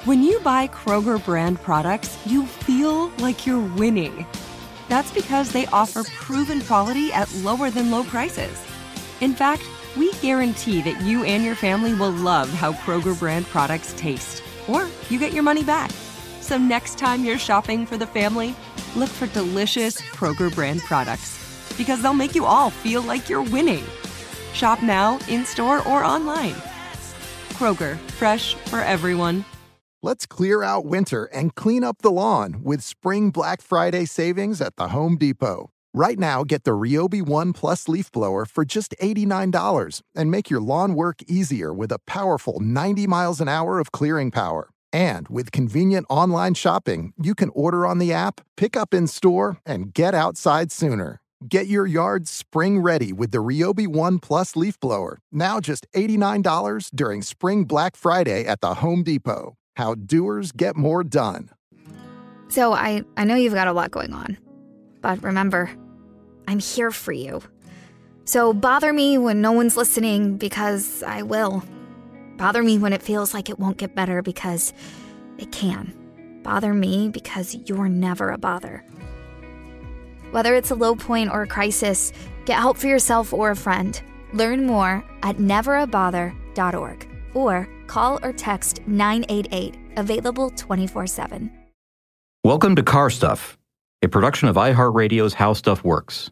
When you buy Kroger brand products, you feel like you're winning. That's because they offer proven quality at lower than low prices. In fact, we guarantee that you and your family will love how Kroger brand products taste, or you get your money back. So next time you're shopping for the family, look for delicious Kroger brand products, because they'll make you all feel like you're winning. Shop now, in-store, or online. Kroger, fresh for everyone. Let's clear out winter and clean up the lawn with Spring Black Friday savings at the Home Depot. Right now, get the Ryobi One Plus leaf blower for just $89 and make your lawn work easier with a powerful 90 miles an hour of clearing power. And with convenient online shopping, you can order on the app, pick up in store, and get outside sooner. Get your yard spring ready with the Ryobi One Plus leaf blower, now just $89 during Spring Black Friday at the Home Depot. How doers get more done. So I know you've got a lot going on, but remember, I'm here for you. So bother me when no one's listening, because I will. Bother me when it feels like it won't get better, because it can. Bother me because you're never a bother. Whether it's a low point or a crisis, get help for yourself or a friend. Learn more at neverabother.org or call or text 988, available 24/7. Welcome to Car Stuff, a production of iHeartRadio's How Stuff Works.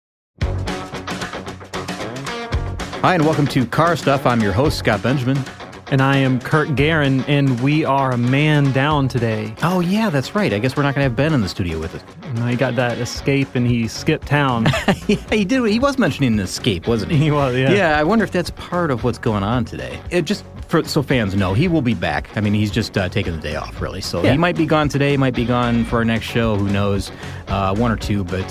Hi, and welcome to Car Stuff. I'm your host, Scott Benjamin. And I am Kurt Guerin, and we are a man down today. Oh, yeah, that's right. I guess we're not going to have Ben in the studio with us. No, he got that escape, and he skipped town. Yeah, he did. He was mentioning an escape, wasn't he? He was, yeah. Yeah, I wonder if that's part of what's going on today. So fans know, he will be back. I mean, he's just taking the day off, really. So He might be gone today, might be gone for our next show, who knows, one or two, but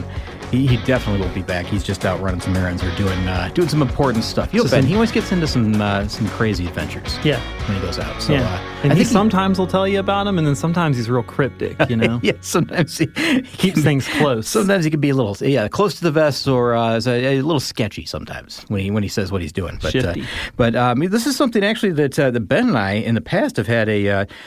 he definitely will be back. He's just out running some errands or doing some important stuff. He always gets into some crazy adventures. Yeah, when he goes out. So, yeah. And he sometimes will tell you about them, and then sometimes he's real cryptic, you know? Yeah, sometimes he keeps things close. Sometimes he can be a little, close to the vest, or a little sketchy sometimes when he says what he's doing. But Shifty. This is something actually that Ben and I in the past have had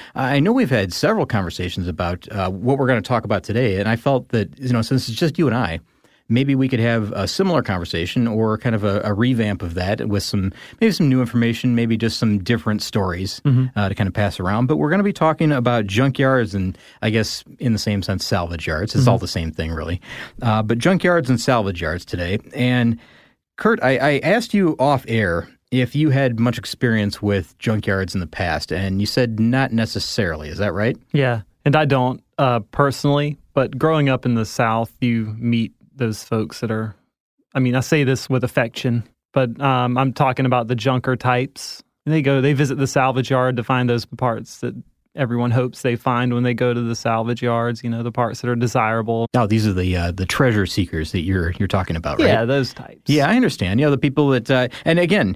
I know we've had several conversations about what we're going to talk about today, and I felt that, since it's just you and I, maybe we could have a similar conversation, or kind of a revamp of that with maybe some new information, maybe just some different stories to kind of pass around. But we're going to be talking about junkyards and, I guess, in the same sense, salvage yards. It's all the same thing, really. But junkyards and salvage yards today. And, Kurt, I asked you off air if you had much experience with junkyards in the past, and you said not necessarily. Is that right? Yeah, and I don't personally, but growing up in the South, you meet those folks that are, I say this with affection, but I'm talking about the junker types. They visit the salvage yard to find those parts that everyone hopes they find when they go to the salvage yards, the parts that are desirable. Oh, these are the treasure seekers that you're talking about, right? Yeah, those types. Yeah, I understand. The people that, and again,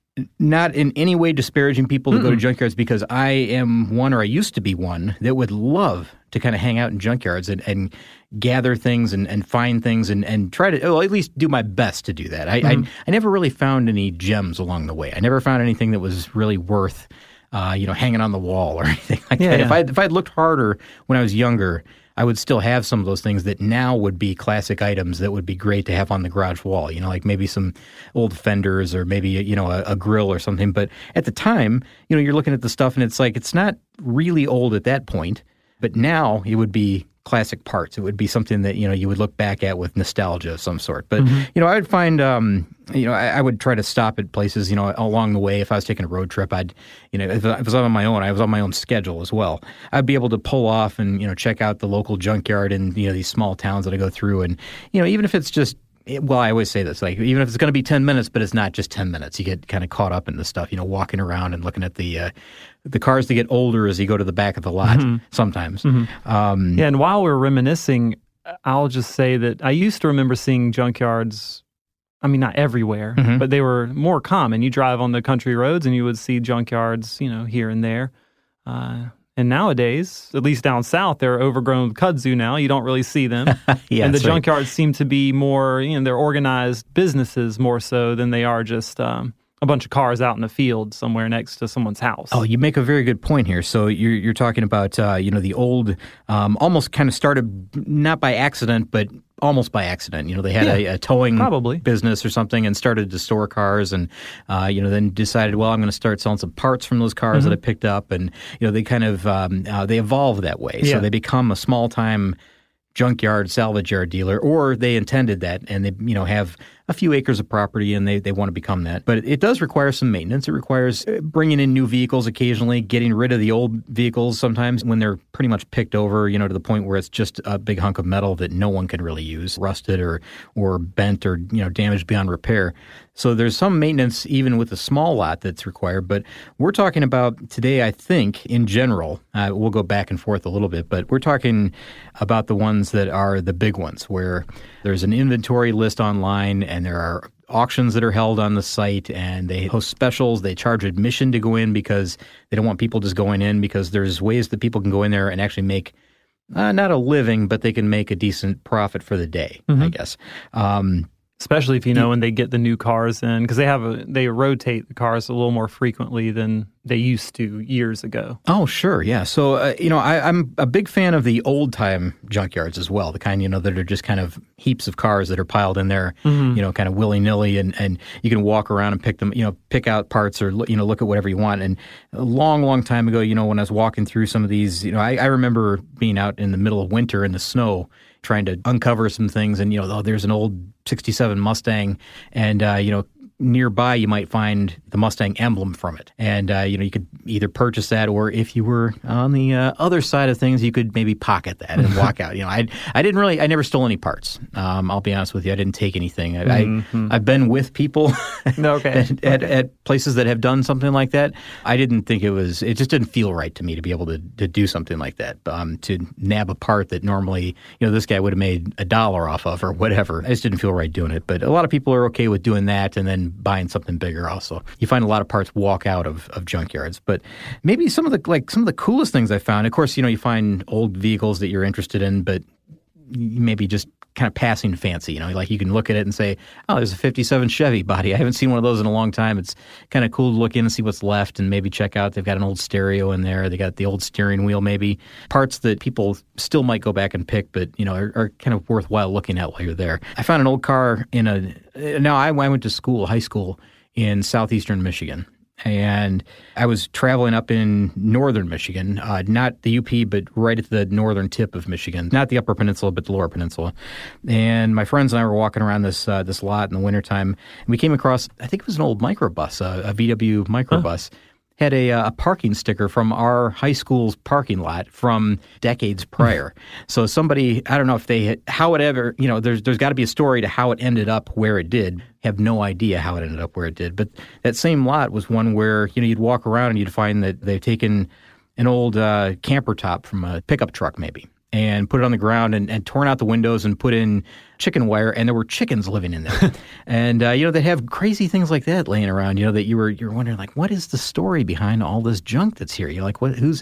not in any way disparaging people that go to junkyards, because I am one, or I used to be one, that would love to kind of hang out in junkyards and gather things and find things and try to, at least do my best to do that. I never really found any gems along the way. I never found anything that was really worth, hanging on the wall or anything like that. Yeah. If I'd looked harder when I was younger, I would still have some of those things that now would be classic items that would be great to have on the garage wall, like maybe some old fenders, or maybe, a grill or something. But at the time, you're looking at the stuff and it's like, it's not really old at that point, but now it would be classic parts. It would be something that, you would look back at with nostalgia of some sort. But, I would find, I would try to stop at places, along the way. If I was taking a road trip, if I was on my own, I was on my own schedule as well. I'd be able to pull off and, check out the local junkyard in, these small towns that I go through. And, even if it's just, I always say this, like, even if it's going to be 10 minutes, but it's not just 10 minutes, you get kind of caught up in the stuff, walking around and looking at the cars that get older as you go to the back of the lot sometimes. And while we're reminiscing, I'll just say that I used to remember seeing junkyards, not everywhere, but they were more common. You drive on the country roads and you would see junkyards, here and there. And nowadays, at least down south, they're overgrown with kudzu now. You don't really see them. Yeah, and the right. junkyards seem to be more, they're organized businesses more so than they are just a bunch of cars out in the field somewhere next to someone's house. Oh, you make a very good point here. So you're talking about the old, almost kind of started not by accident, but almost by accident. They had a towing business or something and started to store cars, and then decided, well, I'm going to start selling some parts from those cars that I picked up, and they kind of they evolve that way. So they become a small time junkyard, salvage yard dealer, or they intended that, and they have a few acres of property, and they want to become that. But it does require some maintenance. It requires bringing in new vehicles occasionally, getting rid of the old vehicles sometimes when they're pretty much picked over, to the point where it's just a big hunk of metal that no one can really use, rusted or bent or damaged beyond repair. So there's some maintenance even with a small lot that's required. But we're talking about today, I think, in general, we'll go back and forth a little bit, but we're talking about the ones that are the big ones, where there's an inventory list online and there are auctions that are held on the site, and they host specials. They charge admission to go in because they don't want people just going in, because there's ways that people can go in there and actually make not a living, but they can make a decent profit for the day, I guess. Especially if when they get the new cars in, because they rotate the cars a little more frequently than they used to years ago. Oh, sure, yeah. So I'm a big fan of the old time junkyards as well, the kind that are just kind of heaps of cars that are piled in there, kind of willy nilly, and you can walk around and pick them, pick out parts or look at whatever you want. And a long time ago, when I was walking through some of these, I remember being out in the middle of winter in the snow, trying to uncover some things, and there's an old '67 Mustang, and nearby you might find the Mustang emblem from it, and you could either purchase that, or if you were on the other side of things, you could maybe pocket that and walk out. I never stole any parts. I'll be honest with you, I didn't take anything. I've been with people at places that have done something like that. I didn't think it just didn't feel right to me to be able to do something like that, to nab a part that normally this guy would have made $1 off of or whatever. I just didn't feel right doing it. But a lot of people are okay with doing that and then buying something bigger also. You find a lot of parts walk out of junkyards. But maybe some of the coolest things I found, of course, you find old vehicles that you're interested in, but maybe just kind of passing fancy, like you can look at it and say, oh, there's a 57 Chevy body. I haven't seen one of those in a long time. It's kind of cool to look in and see what's left and maybe check out. They've got an old stereo in there. They got the old steering wheel, maybe parts that people still might go back and pick, but, are kind of worthwhile looking at while you're there. I found an old car I went to high school in southeastern Michigan. And I was traveling up in northern Michigan, not the UP, but right at the northern tip of Michigan, not the upper peninsula, but the lower peninsula. And my friends and I were walking around this lot in the wintertime, and we came across, I think it was an old microbus, a VW microbus. Had a parking sticker from our high school's parking lot from decades prior. So somebody, I don't know if how it ever, there's got to be a story to how it ended up where it did. Have no idea how it ended up where it did. But that same lot was one where, you'd walk around and you'd find that they've taken an old camper top from a pickup truck maybe, and put it on the ground and torn out the windows and put in chicken wire, and there were chickens living in there. And, they have crazy things like that laying around, that you're wondering, like, what is the story behind all this junk that's here? You're like, who's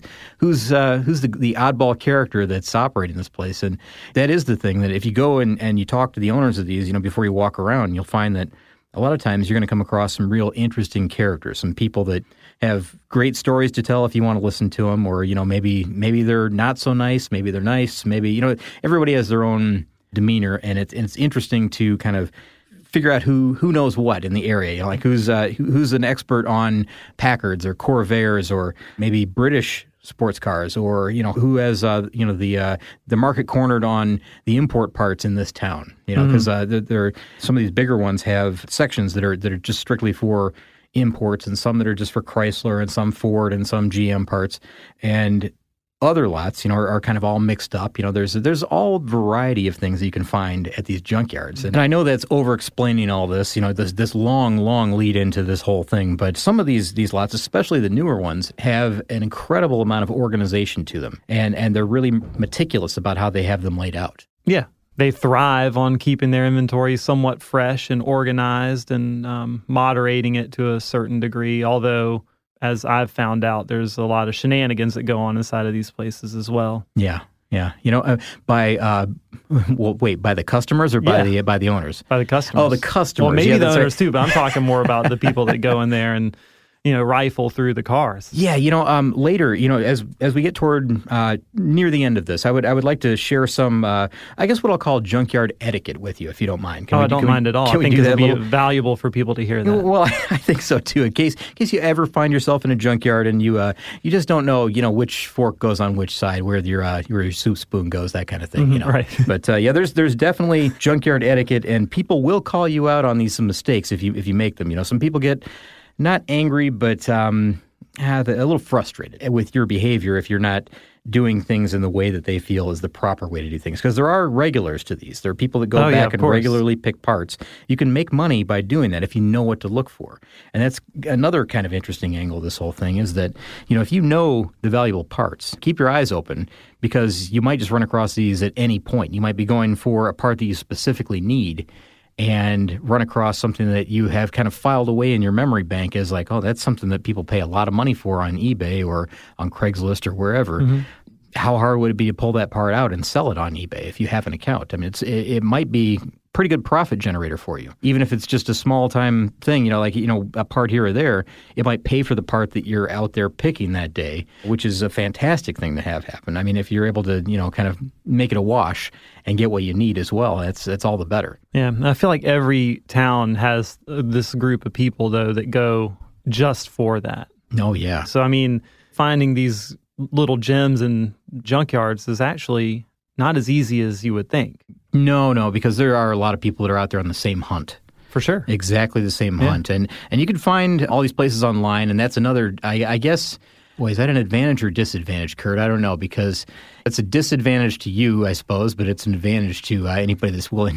the oddball character that's operating this place? And that is the thing, that if you go and you talk to the owners of these, before you walk around, you'll find that a lot of times you're going to come across some real interesting characters, some people that have great stories to tell if you want to listen to them, or, maybe they're not so nice, maybe they're nice, maybe, everybody has their own demeanor, and it's interesting to kind of figure out who knows what in the area, like who's an expert on Packards or Corvairs or maybe British sports cars, or who has the market cornered on the import parts in this town, because there some of these bigger ones have sections that are just strictly for imports, and some that are just for Chrysler, and some Ford, and some GM parts, and other lots, are kind of all mixed up. There's all variety of things that you can find at these junkyards. And I know that's over-explaining all this, this long lead into this whole thing. But some of these lots, especially the newer ones, have an incredible amount of organization to them. And they're really meticulous about how they have them laid out. Yeah. They thrive on keeping their inventory somewhat fresh and organized, and moderating it to a certain degree, although, as I've found out, there's a lot of shenanigans that go on inside of these places as well. Yeah. Yeah. By the customers or by the owners? By the customers. Oh, the customers. Well, maybe the owners right. too, but I'm talking more about the people that go in there and rifle through the cars. Yeah, later, as we get toward near the end of this, I would like to share some, I guess what I'll call junkyard etiquette with you, if you don't mind. I don't mind at all. I think it would be valuable for people to hear that. Well, I think so too. In case you ever find yourself in a junkyard and you just don't know, which fork goes on which side, where your soup spoon goes, that kind of thing. Right. But there's definitely junkyard etiquette, and people will call you out on some mistakes if you make them. Some people get not angry, but a little frustrated with your behavior if you're not doing things in the way that they feel is the proper way to do things. Because there are regulars to these. There are people that go back and regularly pick parts. You can make money by doing that if you know what to look for. And that's another kind of interesting angle of this whole thing is that, if you know the valuable parts, keep your eyes open because you might just run across these at any point. You might be going for a part that you specifically need and run across something that you have kind of filed away in your memory bank as like, oh, that's something that people pay a lot of money for on eBay or on Craigslist or wherever. Mm-hmm. How hard would it be to pull that part out and sell it on eBay if you have an account? I mean, it might be pretty good profit generator for you. Even if it's just a small time thing, a part here or there, it might pay for the part that you're out there picking that day, which is a fantastic thing to have happen. I mean, if you're able to, kind of make it a wash and get what you need as well, that's all the better. Yeah, I feel like every town has this group of people, though, that go just for that. Oh, yeah. So, I mean, finding these little gems in junkyards is actually not as easy as you would think. No, because there are a lot of people that are out there on the same hunt. For sure. Exactly the same hunt. And you can find all these places online, and that's another, I guess, boy, is that an advantage or disadvantage, Kurt? I don't know, because it's a disadvantage to you, I suppose, but it's an advantage to anybody that's willing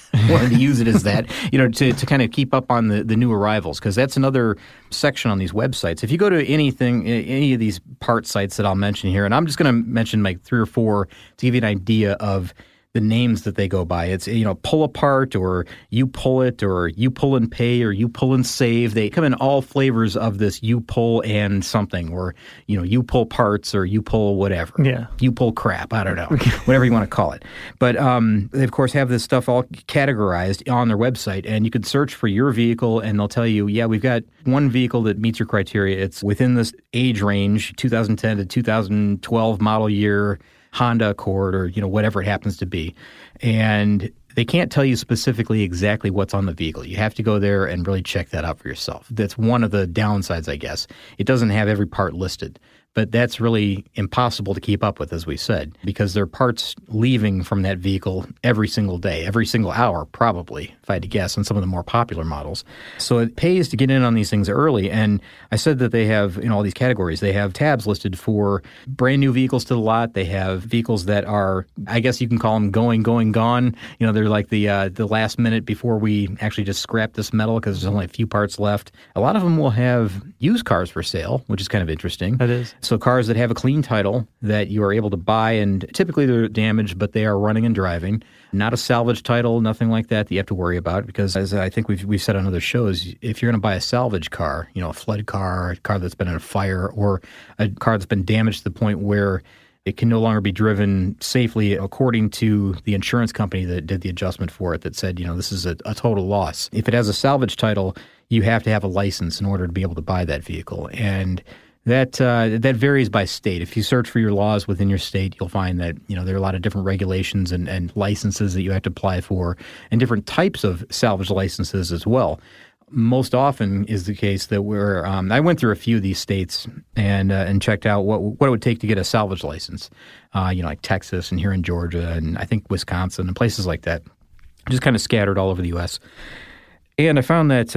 to use it as that, to kind of keep up on the new arrivals, because that's another section on these websites. If you go to any of these part sites that I'll mention here, and I'm just going to mention like 3 or 4 to give you an idea of the names that they go by. It's, pull apart or you pull it or you pull and pay or you pull and save. They come in all flavors of this you pull and something or, you pull parts or you pull whatever. Yeah. You pull crap. I don't know. Whatever you want to call it. But they, of course, have this stuff all categorized on their website, and you could search for your vehicle and they'll tell you, yeah, we've got one vehicle that meets your criteria. It's within this age range, 2010 to 2012 model year, Honda Accord or, whatever it happens to be. And they can't tell you specifically exactly what's on the vehicle. You have to go there and really check that out for yourself. That's one of the downsides, I guess. It doesn't have every part listed. But that's really impossible to keep up with, as we said, because there are parts leaving from that vehicle every single day, every single hour, probably, if I had to guess, on some of the more popular models. So it pays to get in on these things early. And I said that they have, all these categories, they have tabs listed for brand new vehicles to the lot. They have vehicles that are, I guess you can call them going, gone. They're like the last minute before we actually just scrap this metal because there's only a few parts left. A lot of them will have used cars for sale, which is kind of interesting. That is. So cars that have a clean title that you are able to buy, and typically they're damaged, but they are running and driving. Not a salvage title, nothing like that you have to worry about, because as I think we've said on other shows, if you're going to buy a salvage car, a flood car, a car that's been in a fire, or a car that's been damaged to the point where it can no longer be driven safely according to the insurance company that did the adjustment for it that said, this is a total loss. If it has a salvage title, you have to have a license in order to be able to buy that vehicle. And that varies by state. If you search for your laws within your state, you'll find that there are a lot of different regulations and licenses that you have to apply for, and different types of salvage licenses as well. Most often is the case that I went through a few of these states and checked out what it would take to get a salvage license. Like Texas and here in Georgia and I think Wisconsin and places like that, just kind of scattered all over the U.S. And I found that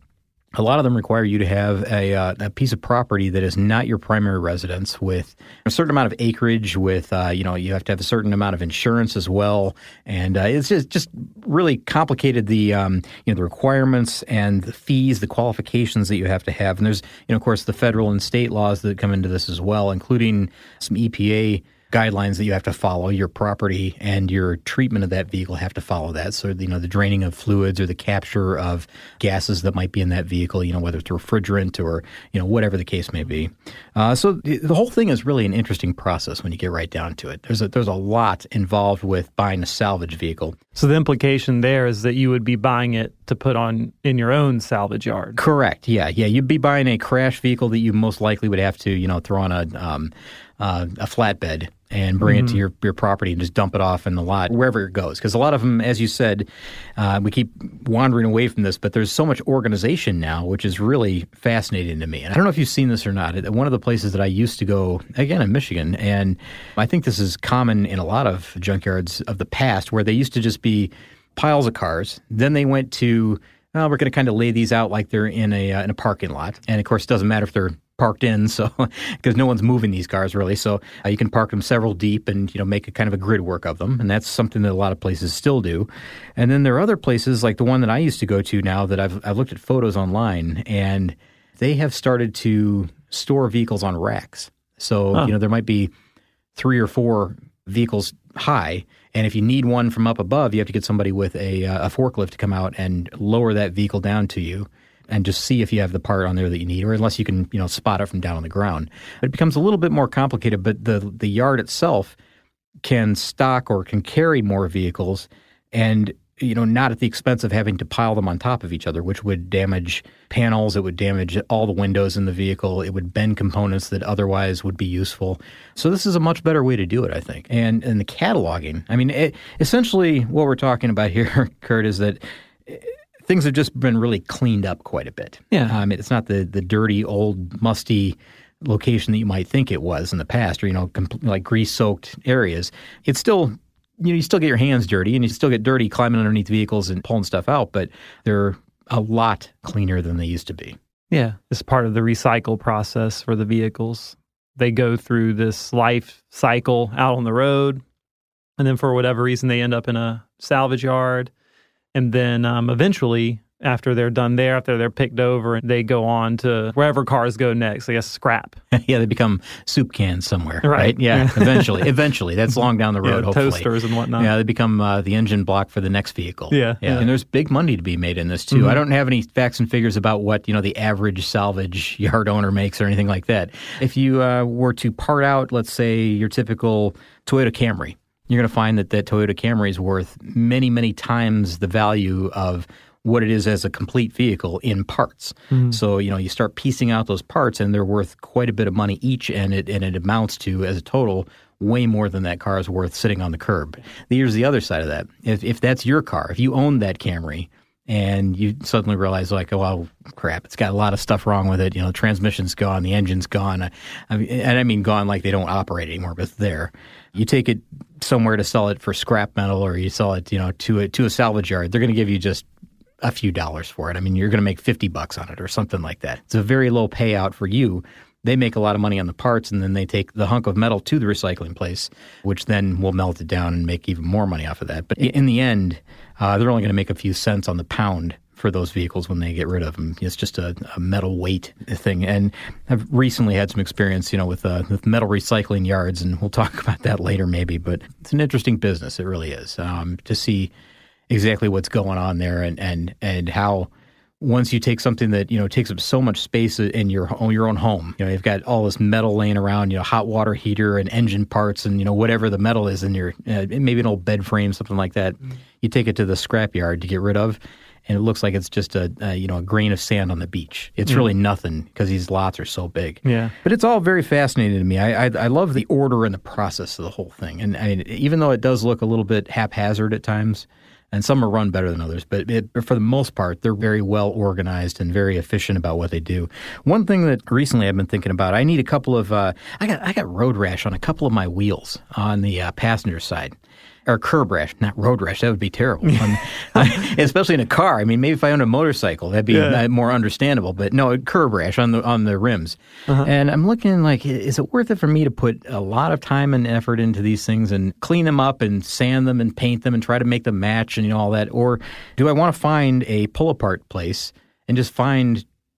a lot of them require you to have a piece of property that is not your primary residence, with a certain amount of acreage, with you have to have a certain amount of insurance as well, and it's just really complicated the requirements and the fees, the qualifications that you have to have, and there's of course the federal and state laws that come into this as well, including some EPA guidelines that you have to follow. Your property and your treatment of that vehicle have to follow that. So, the draining of fluids or the capture of gases that might be in that vehicle, whether it's refrigerant or, whatever the case may be. So the whole thing is really an interesting process when you get right down to it. There's a lot involved with buying a salvage vehicle. So the implication there is that you would be buying it to put on in your own salvage yard. Correct. Yeah. You'd be buying a crash vehicle that you most likely would have to, throw on a flatbed and bring it to your property and just dump it off in the lot, wherever it goes. Because a lot of them, as you said, we keep wandering away from this, but there's so much organization now, which is really fascinating to me. And I don't know if you've seen this or not. One of the places that I used to go, again, in Michigan, and I think this is common in a lot of junkyards of the past, where they used to just be piles of cars. Then they went to, we're going to kind of lay these out like they're in a parking lot. And, of course, it doesn't matter if they're parked in, so because no one's moving these cars really, so you can park them several deep and make a kind of a grid work of them, and that's something that a lot of places still do. And then there are other places like the one that I used to go to now that I've looked at photos online, and they have started to store vehicles on racks. So there might be 3 or 4 vehicles high, and if you need one from up above, you have to get somebody with a forklift to come out and lower that vehicle down to you and just see if you have the part on there that you need, or unless you can, spot it from down on the ground. It becomes a little bit more complicated, but the yard itself can stock or can carry more vehicles and, not at the expense of having to pile them on top of each other, which would damage panels, it would damage all the windows in the vehicle, it would bend components that otherwise would be useful. So this is a much better way to do it, I think. And the cataloging, essentially what we're talking about here, Kurt, is that things have just been really cleaned up quite a bit. Yeah. It's not the dirty, old, musty location that you might think it was in the past, or, like grease-soaked areas. It's still, you still get your hands dirty, and you still get dirty climbing underneath vehicles and pulling stuff out, but they're a lot cleaner than they used to be. Yeah. It's part of the recycle process for the vehicles. They go through this life cycle out on the road, and then for whatever reason, they end up in a salvage yard. And then eventually, after they're done there, after they're picked over, they go on to wherever cars go next, I guess scrap. Yeah, they become soup cans somewhere, right? Yeah, eventually. That's long down the road, hopefully. Toasters and whatnot. Yeah, they become the engine block for the next vehicle. Yeah. And there's big money to be made in this, too. Mm-hmm. I don't have any facts and figures about what, the average salvage yard owner makes or anything like that. If you were to part out, let's say, your typical Toyota Camry, you're going to find that Toyota Camry is worth many, many times the value of what it is as a complete vehicle in parts. Mm-hmm. So, you start piecing out those parts, and they're worth quite a bit of money each, and it amounts to, as a total, way more than that car is worth sitting on the curb. Here's the other side of that. If that's your car, if you own that Camry, and you suddenly realize, like, oh, well, crap, it's got a lot of stuff wrong with it. The transmission's gone, the engine's gone. I mean gone like they don't operate anymore, but it's there. You take it somewhere to sell it for scrap metal, or you sell it, to a salvage yard. They're going to give you just a few dollars for it. You're going to make $50 on it or something like that. It's a very low payout for you. They make a lot of money on the parts, and then they take the hunk of metal to the recycling place, which then will melt it down and make even more money off of that. But in the end, they're only going to make a few cents on the pound for those vehicles when they get rid of them. It's just a metal weight thing. And I've recently had some experience, with metal recycling yards, and we'll talk about that later maybe. But it's an interesting business. It really is, to see exactly what's going on there and how once you take something that, takes up so much space in your own home, you've got all this metal laying around, hot water heater and engine parts and, whatever the metal is in your, maybe an old bed frame, something like that. Mm-hmm. You take it to the scrap yard to get rid of, and it looks like it's just a grain of sand on the beach. It's really nothing because these lots are so big. Yeah. But it's all very fascinating to me. I love the order and the process of the whole thing. And even though it does look a little bit haphazard at times, and some are run better than others, but for the most part, they're very well organized and very efficient about what they do. One thing that recently I've been thinking about, I need a couple of I got road rash on a couple of my wheels on the passenger side. Or curb rash, not road rash. That would be terrible, especially in a car. Maybe if I owned a motorcycle, that'd be more understandable. But no, curb rash on the rims. Uh-huh. And I'm looking like, is it worth it for me to put a lot of time and effort into these things and clean them up and sand them and paint them and try to make them match and all that? Or do I want to find a pull-apart place and just find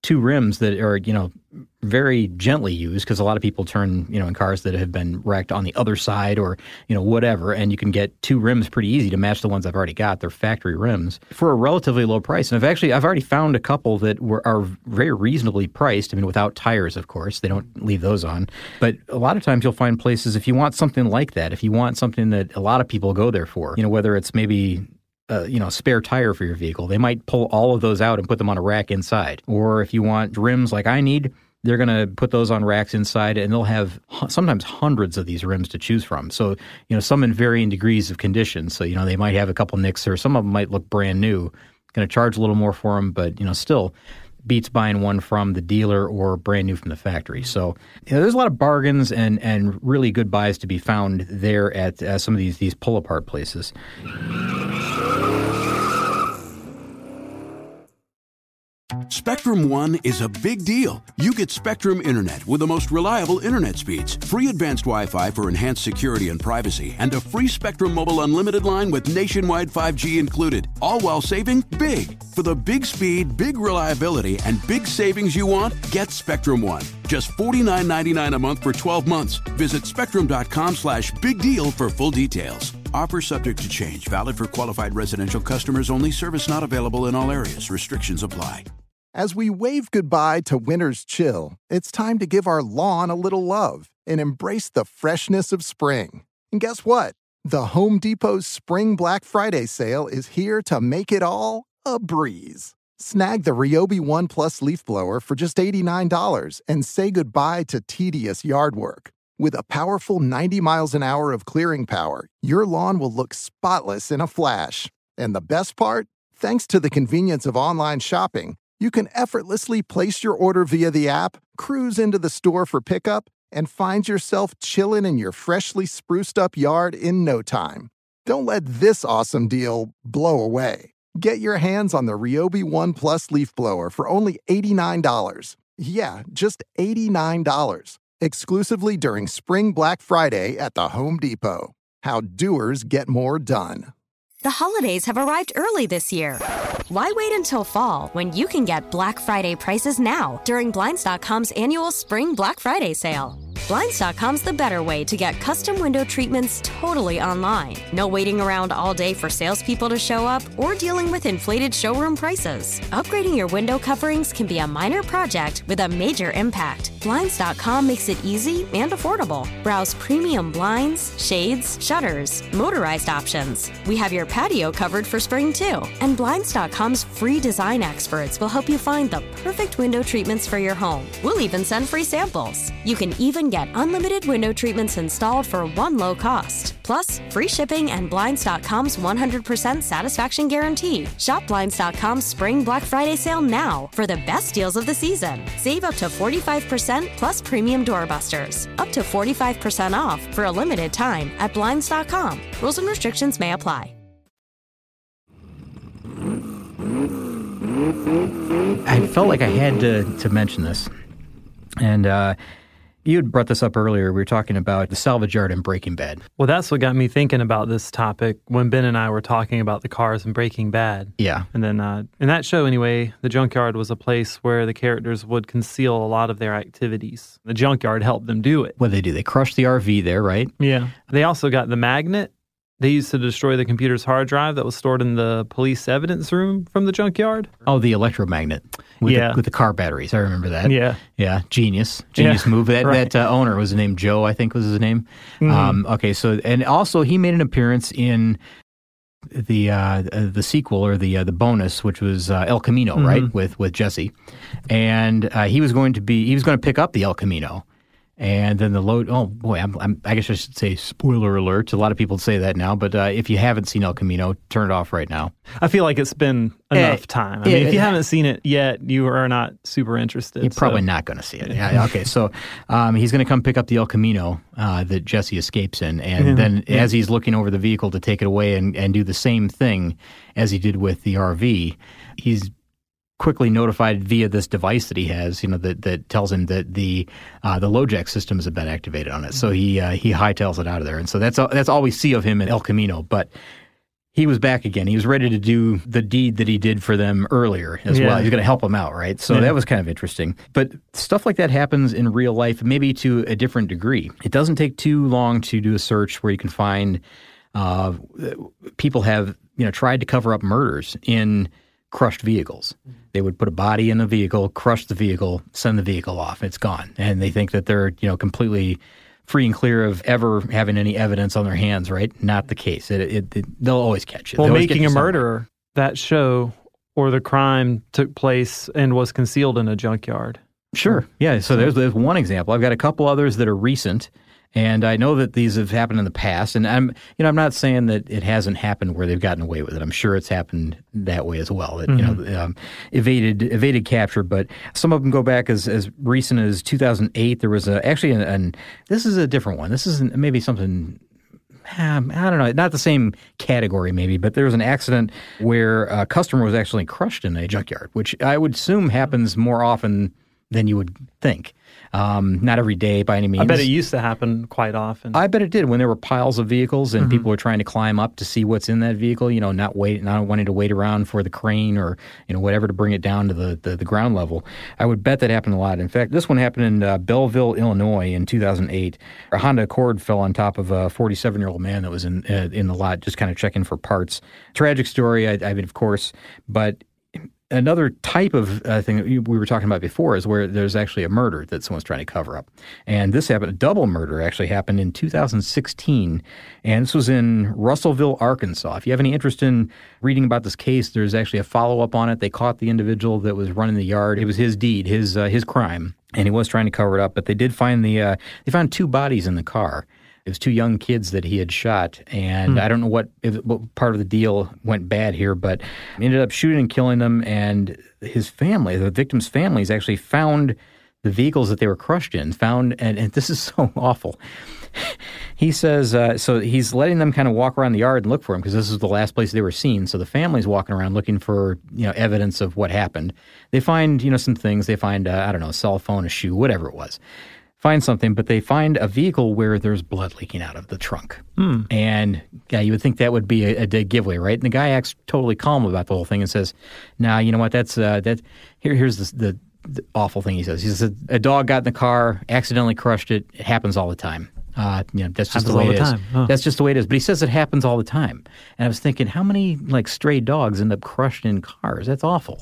two rims that are, very gently used, because a lot of people turn, in cars that have been wrecked on the other side or, whatever, and you can get two rims pretty easy to match the ones I've already got. They're factory rims for a relatively low price. And I've already found a couple that are very reasonably priced. I mean, without tires, of course. They don't leave those on. But a lot of times you'll find places, if you want something like that, if you want something that a lot of people go there for, whether it's maybe a spare tire for your vehicle, they might pull all of those out and put them on a rack inside. Or if you want rims like I need, they're going to put those on racks inside, and they'll have sometimes hundreds of these rims to choose from. So, some in varying degrees of condition. So, they might have a couple nicks, or some of them might look brand new. Going to charge a little more for them, but, still beats buying one from the dealer or brand new from the factory. So, there's a lot of bargains and really good buys to be found there at some of these pull-apart places. Spectrum One is a big deal. You get Spectrum Internet with the most reliable internet speeds, free advanced Wi-Fi for enhanced security and privacy, and a free Spectrum Mobile Unlimited line with nationwide 5G included, all while saving big. For the big speed, big reliability, and big savings you want, get Spectrum One. Just $49.99 a month for 12 months. Visit spectrum.com/big deal for full details. Offer subject to change. Valid for qualified residential customers only. Service not available in all areas. Restrictions apply. As we wave goodbye to winter's chill, it's time to give our lawn a little love and embrace the freshness of spring. And guess what? The Home Depot's Spring Black Friday sale is here to make it all a breeze. Snag the Ryobi One Plus leaf blower for just $89 and say goodbye to tedious yard work. With a powerful 90 miles an hour of clearing power, your lawn will look spotless in a flash. And the best part? Thanks to the convenience of online shopping, you can effortlessly place your order via the app, cruise into the store for pickup, and find yourself chilling in your freshly spruced up yard in no time. Don't let this awesome deal blow away. Get your hands on the Ryobi One Plus leaf blower for only $89. Yeah, just $89. Exclusively during Spring Black Friday at the Home Depot. How doers get more done. The holidays have arrived early this year. Why wait until fall when you can get Black Friday prices now during Blinds.com's annual Spring Black Friday sale? Blinds.com's the better way to get custom window treatments totally online. No waiting around all day for salespeople to show up or dealing with inflated showroom prices. Upgrading your window coverings can be a minor project with a major impact. Blinds.com makes it easy and affordable. Browse premium blinds, shades, shutters, motorized options. We have your patio covered for spring too. And Blinds.com's free design experts will help you find the perfect window treatments for your home. We'll even send free samples. You can even get unlimited window treatments installed for one low cost. Plus, free shipping and Blinds.com's 100% satisfaction guarantee. Shop Blinds.com's Spring Black Friday sale now for the best deals of the season. Save up to 45% plus premium doorbusters. Up to 45% off for a limited time at Blinds.com. Rules and restrictions may apply. I felt like I had to mention this. And you had brought this up earlier. We were talking about the salvage yard in Breaking Bad. Well, that's what got me thinking about this topic when Ben and I were talking about the cars in Breaking Bad. Yeah. And then in that show anyway, the junkyard was a place where the characters would conceal a lot of their activities. The junkyard helped them do it. What did they do? They crushed the RV there, right? Yeah. They also got the magnet. They used to destroy the computer's hard drive that was stored in the police evidence room from the junkyard. Oh, the electromagnet with the car batteries. I remember that. Yeah. Yeah, genius move. That owner was named Joe, I think was his name. Mm-hmm. Okay, so, and also he made an appearance in the sequel or the bonus, which was El Camino, mm-hmm. right, with Jesse. And he was going to pick up the El Camino. And then the load, oh boy, I guess I should say spoiler alert. A lot of people say that now, but if you haven't seen El Camino, turn it off right now. I feel like it's been enough time. I mean, if you haven't seen it yet, you are not super interested. You're probably not going to see it. Yeah, okay, so he's going to come pick up the El Camino that Jesse escapes in. And then as he's looking over the vehicle to take it away and do the same thing as he did with the RV, he's quickly notified via this device that he has, that tells him that the LoJack systems have been activated on it. So he hightails it out of there, and so that's all we see of him in El Camino. But he was back again. He was ready to do the deed that he did for them earlier as well. He's going to help them out, right? So that was kind of interesting. But stuff like that happens in real life, maybe to a different degree. It doesn't take too long to do a search where you can find people have tried to cover up murders in crushed vehicles. They would put a body in a vehicle, crush the vehicle, send the vehicle off. It's gone. And they think that they're completely free and clear of ever having any evidence on their hands, right? Not the case. They'll always catch it. Well, Making a Murderer, that show or the crime took place and was concealed in a junkyard. Sure. Yeah. So there's one example. I've got a couple others that are recent, and I know that these have happened in the past. And I'm not saying that it hasn't happened where they've gotten away with it. I'm sure it's happened that way as well. That, evaded capture. But some of them go back as recent as 2008. There was this is a different one. This is maybe something. I don't know, not the same category maybe, but there was an accident where a customer was actually crushed in a junkyard, which I would assume happens more often than you would think. Not every day by any means. I bet it used to happen quite often. I bet it did when there were piles of vehicles and people were trying to climb up to see what's in that vehicle, not wanting to wait around for the crane or, whatever to bring it down to the ground level. I would bet that happened a lot. In fact, this one happened in Belleville, Illinois in 2008. A Honda Accord fell on top of a 47-year-old man that was in the lot just kind of checking for parts. Tragic story, I mean, of course, but another type of thing that we were talking about before is where there's actually a murder that someone's trying to cover up. And this happened, a double murder actually happened in 2016, and this was in Russellville, Arkansas. If you have any interest in reading about this case, there's actually a follow-up on it. They caught the individual that was running the yard. It was his deed, his crime, and he was trying to cover it up. But they did find they found two bodies in the car. It was two young kids that he had shot, and I don't know what part of the deal went bad here, but he ended up shooting and killing them, and his family, the victim's families, actually found the vehicles that they were crushed in, and this is so awful. He says, so he's letting them kind of walk around the yard and look for him because this is the last place they were seen. So the family's walking around looking for, evidence of what happened. They find, some things. They find, a cell phone, a shoe, whatever it was. Find something, but they find a vehicle where there's blood leaking out of the trunk. And you would think that would be a dead giveaway, right? And the guy acts totally calm about the whole thing and says, "Nah, you know what? Here's the awful thing." He says, "A dog got in the car, accidentally crushed it. It happens all the time. That's just the way it is. Huh. That's just the way it is." But he says it happens all the time. And I was thinking, how many stray dogs end up crushed in cars? That's awful.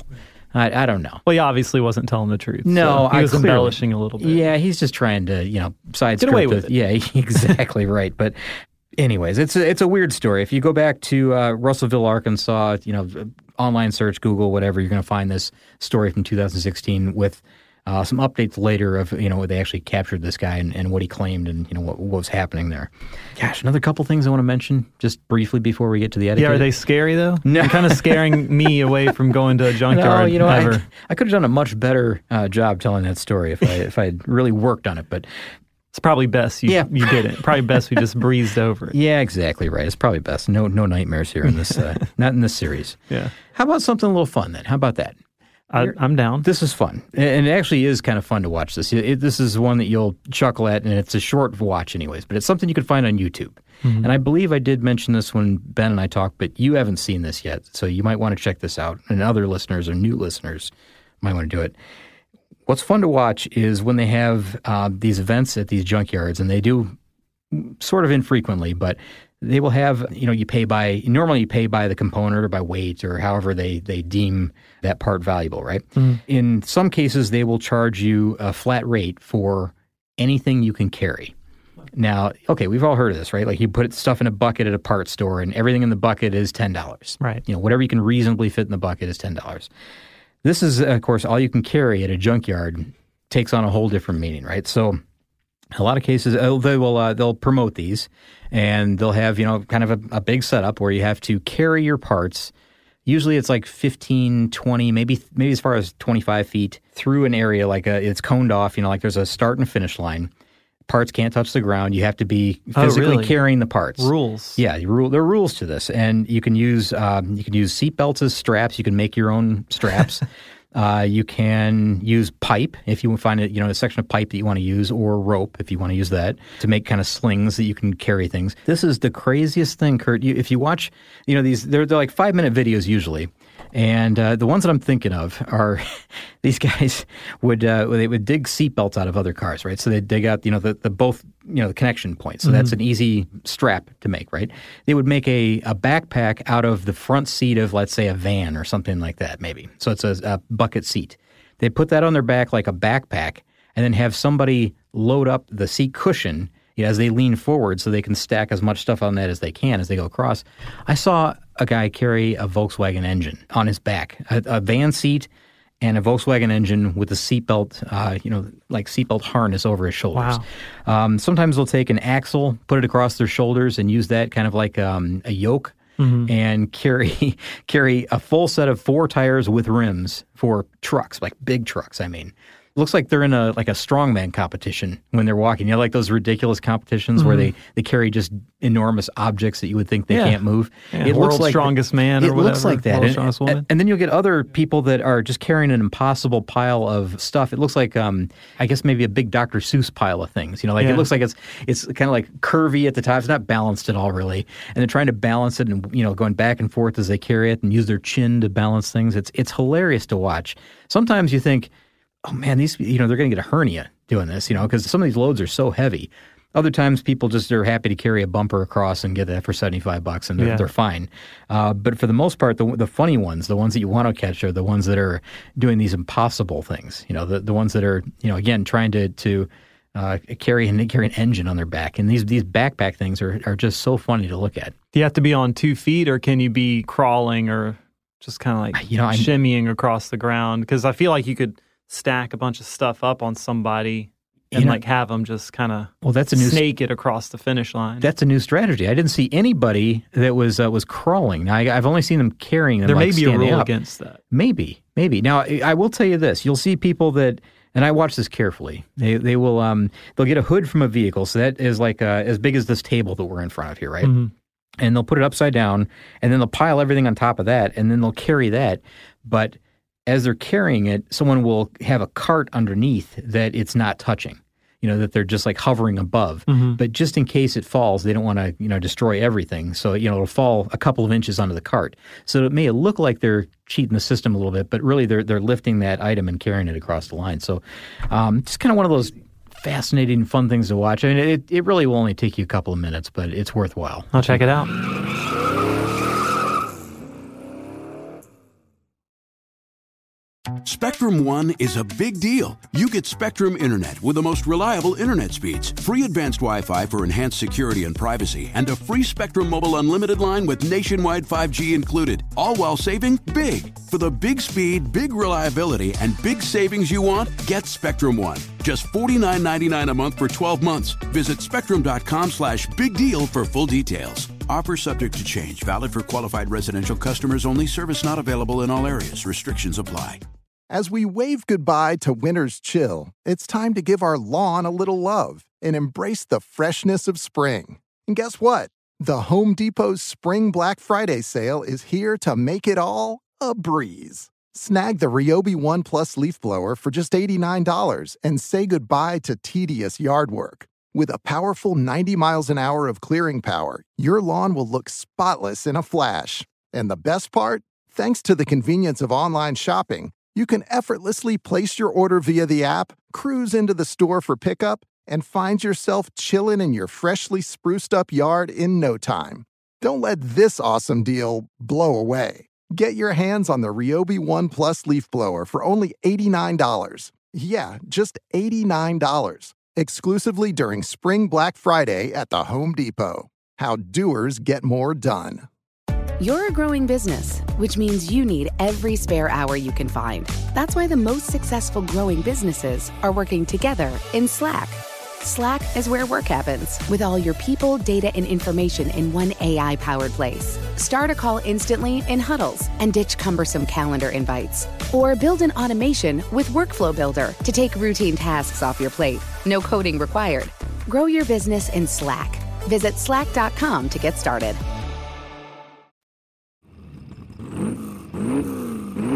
I don't know. Well, he obviously wasn't telling the truth. No, so he was embellishing a little bit. Yeah, he's just trying to, sidestep. Get away with it. Yeah, exactly right. But anyways, it's a weird story. If you go back to Russellville, Arkansas, online search, Google, whatever, you're going to find this story from 2016 with some updates later of, where they actually captured this guy and what he claimed and, what was happening there. Gosh, another couple things I want to mention just briefly before we get to the etiquette. Yeah, are they scary, though? No. They're kind of scaring me away from going to a junkyard. No, I could have done a much better job telling that story if I had really worked on it, but it's probably best you didn't. Probably best we just breezed over it. Yeah, exactly right. It's probably best. No nightmares here in this, not in this series. Yeah. How about something a little fun then? How about that? I'm down. This is fun. And it actually is kind of fun to watch this. This is one that you'll chuckle at, and it's a short watch anyways, but it's something you can find on YouTube. Mm-hmm. And I believe I did mention this when Ben and I talked, but you haven't seen this yet, so you might want to check this out. And other listeners or new listeners might want to do it. What's fun to watch is when they have these events at these junkyards, and they do sort of infrequently, but they will have, you pay by the component or by weight or however they deem that part valuable, right? Mm. In some cases, they will charge you a flat rate for anything you can carry. Now, okay, we've all heard of this, right? Like you put stuff in a bucket at a parts store and everything in the bucket is $10. Right. Whatever you can reasonably fit in the bucket is $10. This is, of course, all you can carry at a junkyard takes on a whole different meaning, right? So a lot of cases, they'll promote these, and they'll have, kind of a big setup where you have to carry your parts. Usually it's like 15, 20, maybe as far as 25 feet through an area it's coned off, like there's a start and finish line. Parts can't touch the ground. You have to be physically carrying the parts. Rules. Yeah, there are rules to this, and you can use seat belts as straps. You can make your own straps. You can use pipe if you find a section of pipe that you want to use, or rope if you want to use that to make kind of slings that you can carry things. This is the craziest thing, Kurt. If you watch, these they're like 5-minute videos usually. And the ones that I'm thinking of are these guys would dig seatbelts out of other cars, right? So they dig out the connection points. So that's an easy strap to make, right? They would make a backpack out of the front seat of, let's say, a van or something like that, maybe. So it's a bucket seat. They put that on their back like a backpack, and then have somebody load up the seat cushion as they lean forward, so they can stack as much stuff on that as they can as they go across. I saw a guy carry a Volkswagen engine on his back, a van seat and a Volkswagen engine with a seatbelt, like seatbelt harness over his shoulders. Wow. Sometimes they'll take an axle, put it across their shoulders, and use that kind of like a yoke, and carry a full set of 4 tires with rims for trucks, like big trucks, I mean. Looks like they're in a strongman competition when they're walking. Like those ridiculous competitions where they carry just enormous objects that you would think they can't move. Yeah, It world's looks like strongest man or whatever. It looks like that. World's strongest woman. And then you'll get other people that are just carrying an impossible pile of stuff. It looks like, I guess maybe a big Dr. Seuss pile of things. It looks like it's kind of like curvy at the top. It's not balanced at all, really. And they're trying to balance it and, going back and forth as they carry it and use their chin to balance things. It's hilarious to watch. Sometimes you think, oh man, these, they're going to get a hernia doing this, because some of these loads are so heavy. Other times people just are happy to carry a bumper across and get that for $75 and they're fine. But for the most part, the funny ones, the ones that you want to catch, are the ones that are doing these impossible things. The ones that are, again, trying to carry an engine on their back. And these backpack things are just so funny to look at. Do you have to be on 2 feet, or can you be crawling or just kind of like shimmying across the ground? Because I feel like you could stack a bunch of stuff up on somebody and have them just kind of snake it across the finish line. That's a new strategy. I didn't see anybody that was crawling. Now, I've only seen them carrying them. There may be a rule up. against that. Maybe. Now, I will tell you this. You'll see people that, and I watch this carefully. They will they'll get a hood from a vehicle. So that is like as big as this table that we're in front of here, right? Mm-hmm. And they'll put it upside down, and then they'll pile everything on top of that, and then they'll carry that. But as they're carrying it, someone will have a cart underneath that it's not touching, that they're just like hovering above. Mm-hmm. But just in case it falls, they don't want to, destroy everything. So, it'll fall a couple of inches onto the cart. So it may look like they're cheating the system a little bit, but really they're lifting that item and carrying it across the line. So just kind of one of those fascinating, fun things to watch. I mean, it really will only take you a couple of minutes, but it's worthwhile. I'll check it out. Spectrum One is a big deal. You get Spectrum Internet with the most reliable internet speeds, free advanced Wi-Fi for enhanced security and privacy, and a free Spectrum Mobile Unlimited line with nationwide 5G included, all while saving big. For the big speed, big reliability, and big savings you want, get Spectrum One. Just $49.99 a month for 12 months. Visit spectrum.com/big deal for full details. Offer subject to change. Valid for qualified residential customers only. Service not available in all areas. Restrictions apply. As we wave goodbye to winter's chill, it's time to give our lawn a little love and embrace the freshness of spring. And guess what? The Home Depot's Spring Black Friday sale is here to make it all a breeze. Snag the Ryobi One Plus leaf blower for just $89 and say goodbye to tedious yard work. With a powerful 90 miles an hour of clearing power, your lawn will look spotless in a flash. And the best part? Thanks to the convenience of online shopping, you can effortlessly place your order via the app, cruise into the store for pickup, and find yourself chilling in your freshly spruced up yard in no time. Don't let this awesome deal blow away. Get your hands on the Ryobi One Plus leaf blower for only $89. Yeah, just $89. Exclusively during Spring Black Friday at the Home Depot. How doers get more done. You're a growing business, which means you need every spare hour you can find. That's why the most successful growing businesses are working together in Slack. Slack is where work happens, with all your people, data, and information in one AI-powered place. Start a call instantly in huddles and ditch cumbersome calendar invites. Or build an automation with Workflow Builder to take routine tasks off your plate. No coding required. Grow your business in Slack. Visit slack.com to get started.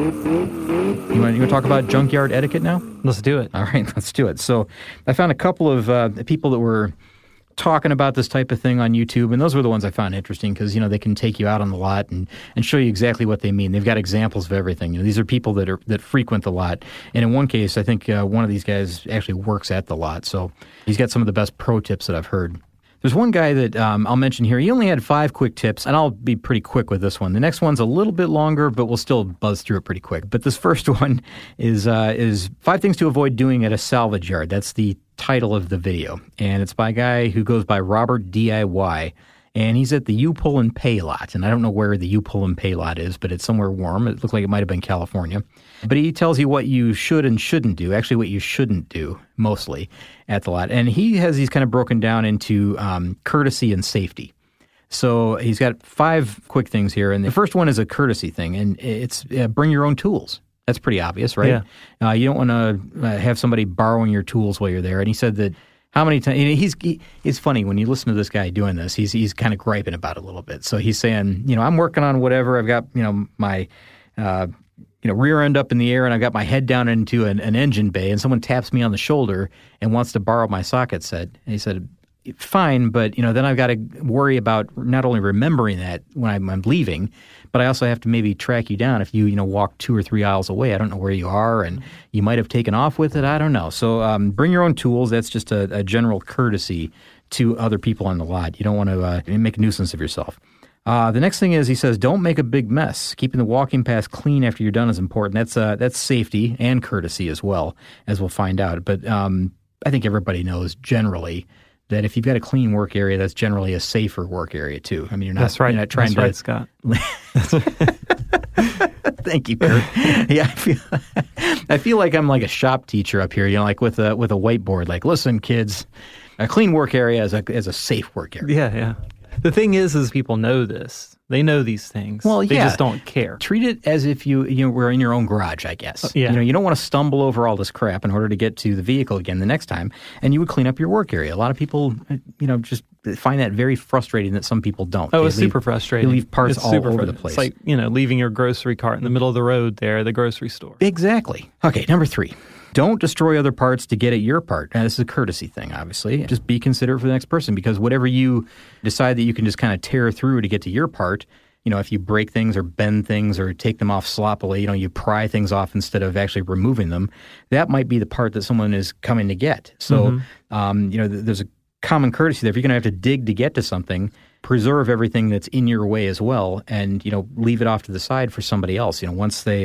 You want to talk about junkyard etiquette now? Let's do it. All right, let's do it. So I found a couple of people that were talking about this type of thing on YouTube, and those were the ones I found interesting because, they can take you out on the lot and show you exactly what they mean. They've got examples of everything. These are people that frequent the lot. And in one case, I think one of these guys actually works at the lot. So he's got some of the best pro tips that I've heard. There's one guy that I'll mention here. He only had 5 quick tips, and I'll be pretty quick with this one. The next one's a little bit longer, but we'll still buzz through it pretty quick. But this first one is 5 things to avoid doing at a salvage yard. That's the title of the video, and it's by a guy who goes by Robert DIY, and he's at the U-Pull and Pay lot. And I don't know where the U-Pull and Pay lot is, but it's somewhere warm. It looks like it might have been California. But he tells you what you should and shouldn't do, actually what you shouldn't do, mostly, at the lot. And he has these kind of broken down into courtesy and safety. So he's got 5 quick things here, and the first one is a courtesy thing, and it's bring your own tools. That's pretty obvious, right? Yeah. You don't want to have somebody borrowing your tools while you're there. And he said that how many times it's funny when you listen to this guy doing this. He's kind of griping about it a little bit. So he's saying, I'm working on whatever. I've got my rear end up in the air, and I've got my head down into an engine bay, and someone taps me on the shoulder and wants to borrow my socket set. And he said, fine, but then I've got to worry about not only remembering that when I'm leaving, but I also have to maybe track you down if you walk 2 or 3 aisles away. I don't know where you are, and you might have taken off with it. I don't know. So bring your own tools. That's just a general courtesy to other people on the lot. You don't want to make a nuisance of yourself. The next thing is, he says, don't make a big mess. Keeping the walking path clean after you're done is important. That's safety and courtesy as well, as we'll find out. But I think everybody knows generally that if you've got a clean work area, that's generally a safer work area too. I mean, you're not. That's right. You're not trying that's right, Scott. Thank you, Kurt. Yeah, I feel like I'm like a shop teacher up here. Like with a whiteboard. Like, listen, kids, a clean work area is a safe work area. Yeah. The thing is people know this. They know these things. Well, they just don't care. Treat it as if you were in your own garage, I guess. Yeah. You don't want to stumble over all this crap in order to get to the vehicle again the next time, and you would clean up your work area. A lot of people, just find that very frustrating that some people don't. Oh, it's super frustrating. You leave parts all over the place. It's like, leaving your grocery cart in the middle of the road there, the grocery store. Exactly. Okay, number 3. Don't destroy other parts to get at your part. Now, this is a courtesy thing, obviously. Just be considerate for the next person, because whatever you decide that you can just kind of tear through to get to your part, if you break things or bend things or take them off sloppily, you pry things off instead of actually removing them, that might be the part that someone is coming to get. So, there's a common courtesy there. If you're going to have to dig to get to something, preserve everything that's in your way as well, and leave it off to the side for somebody else. Once they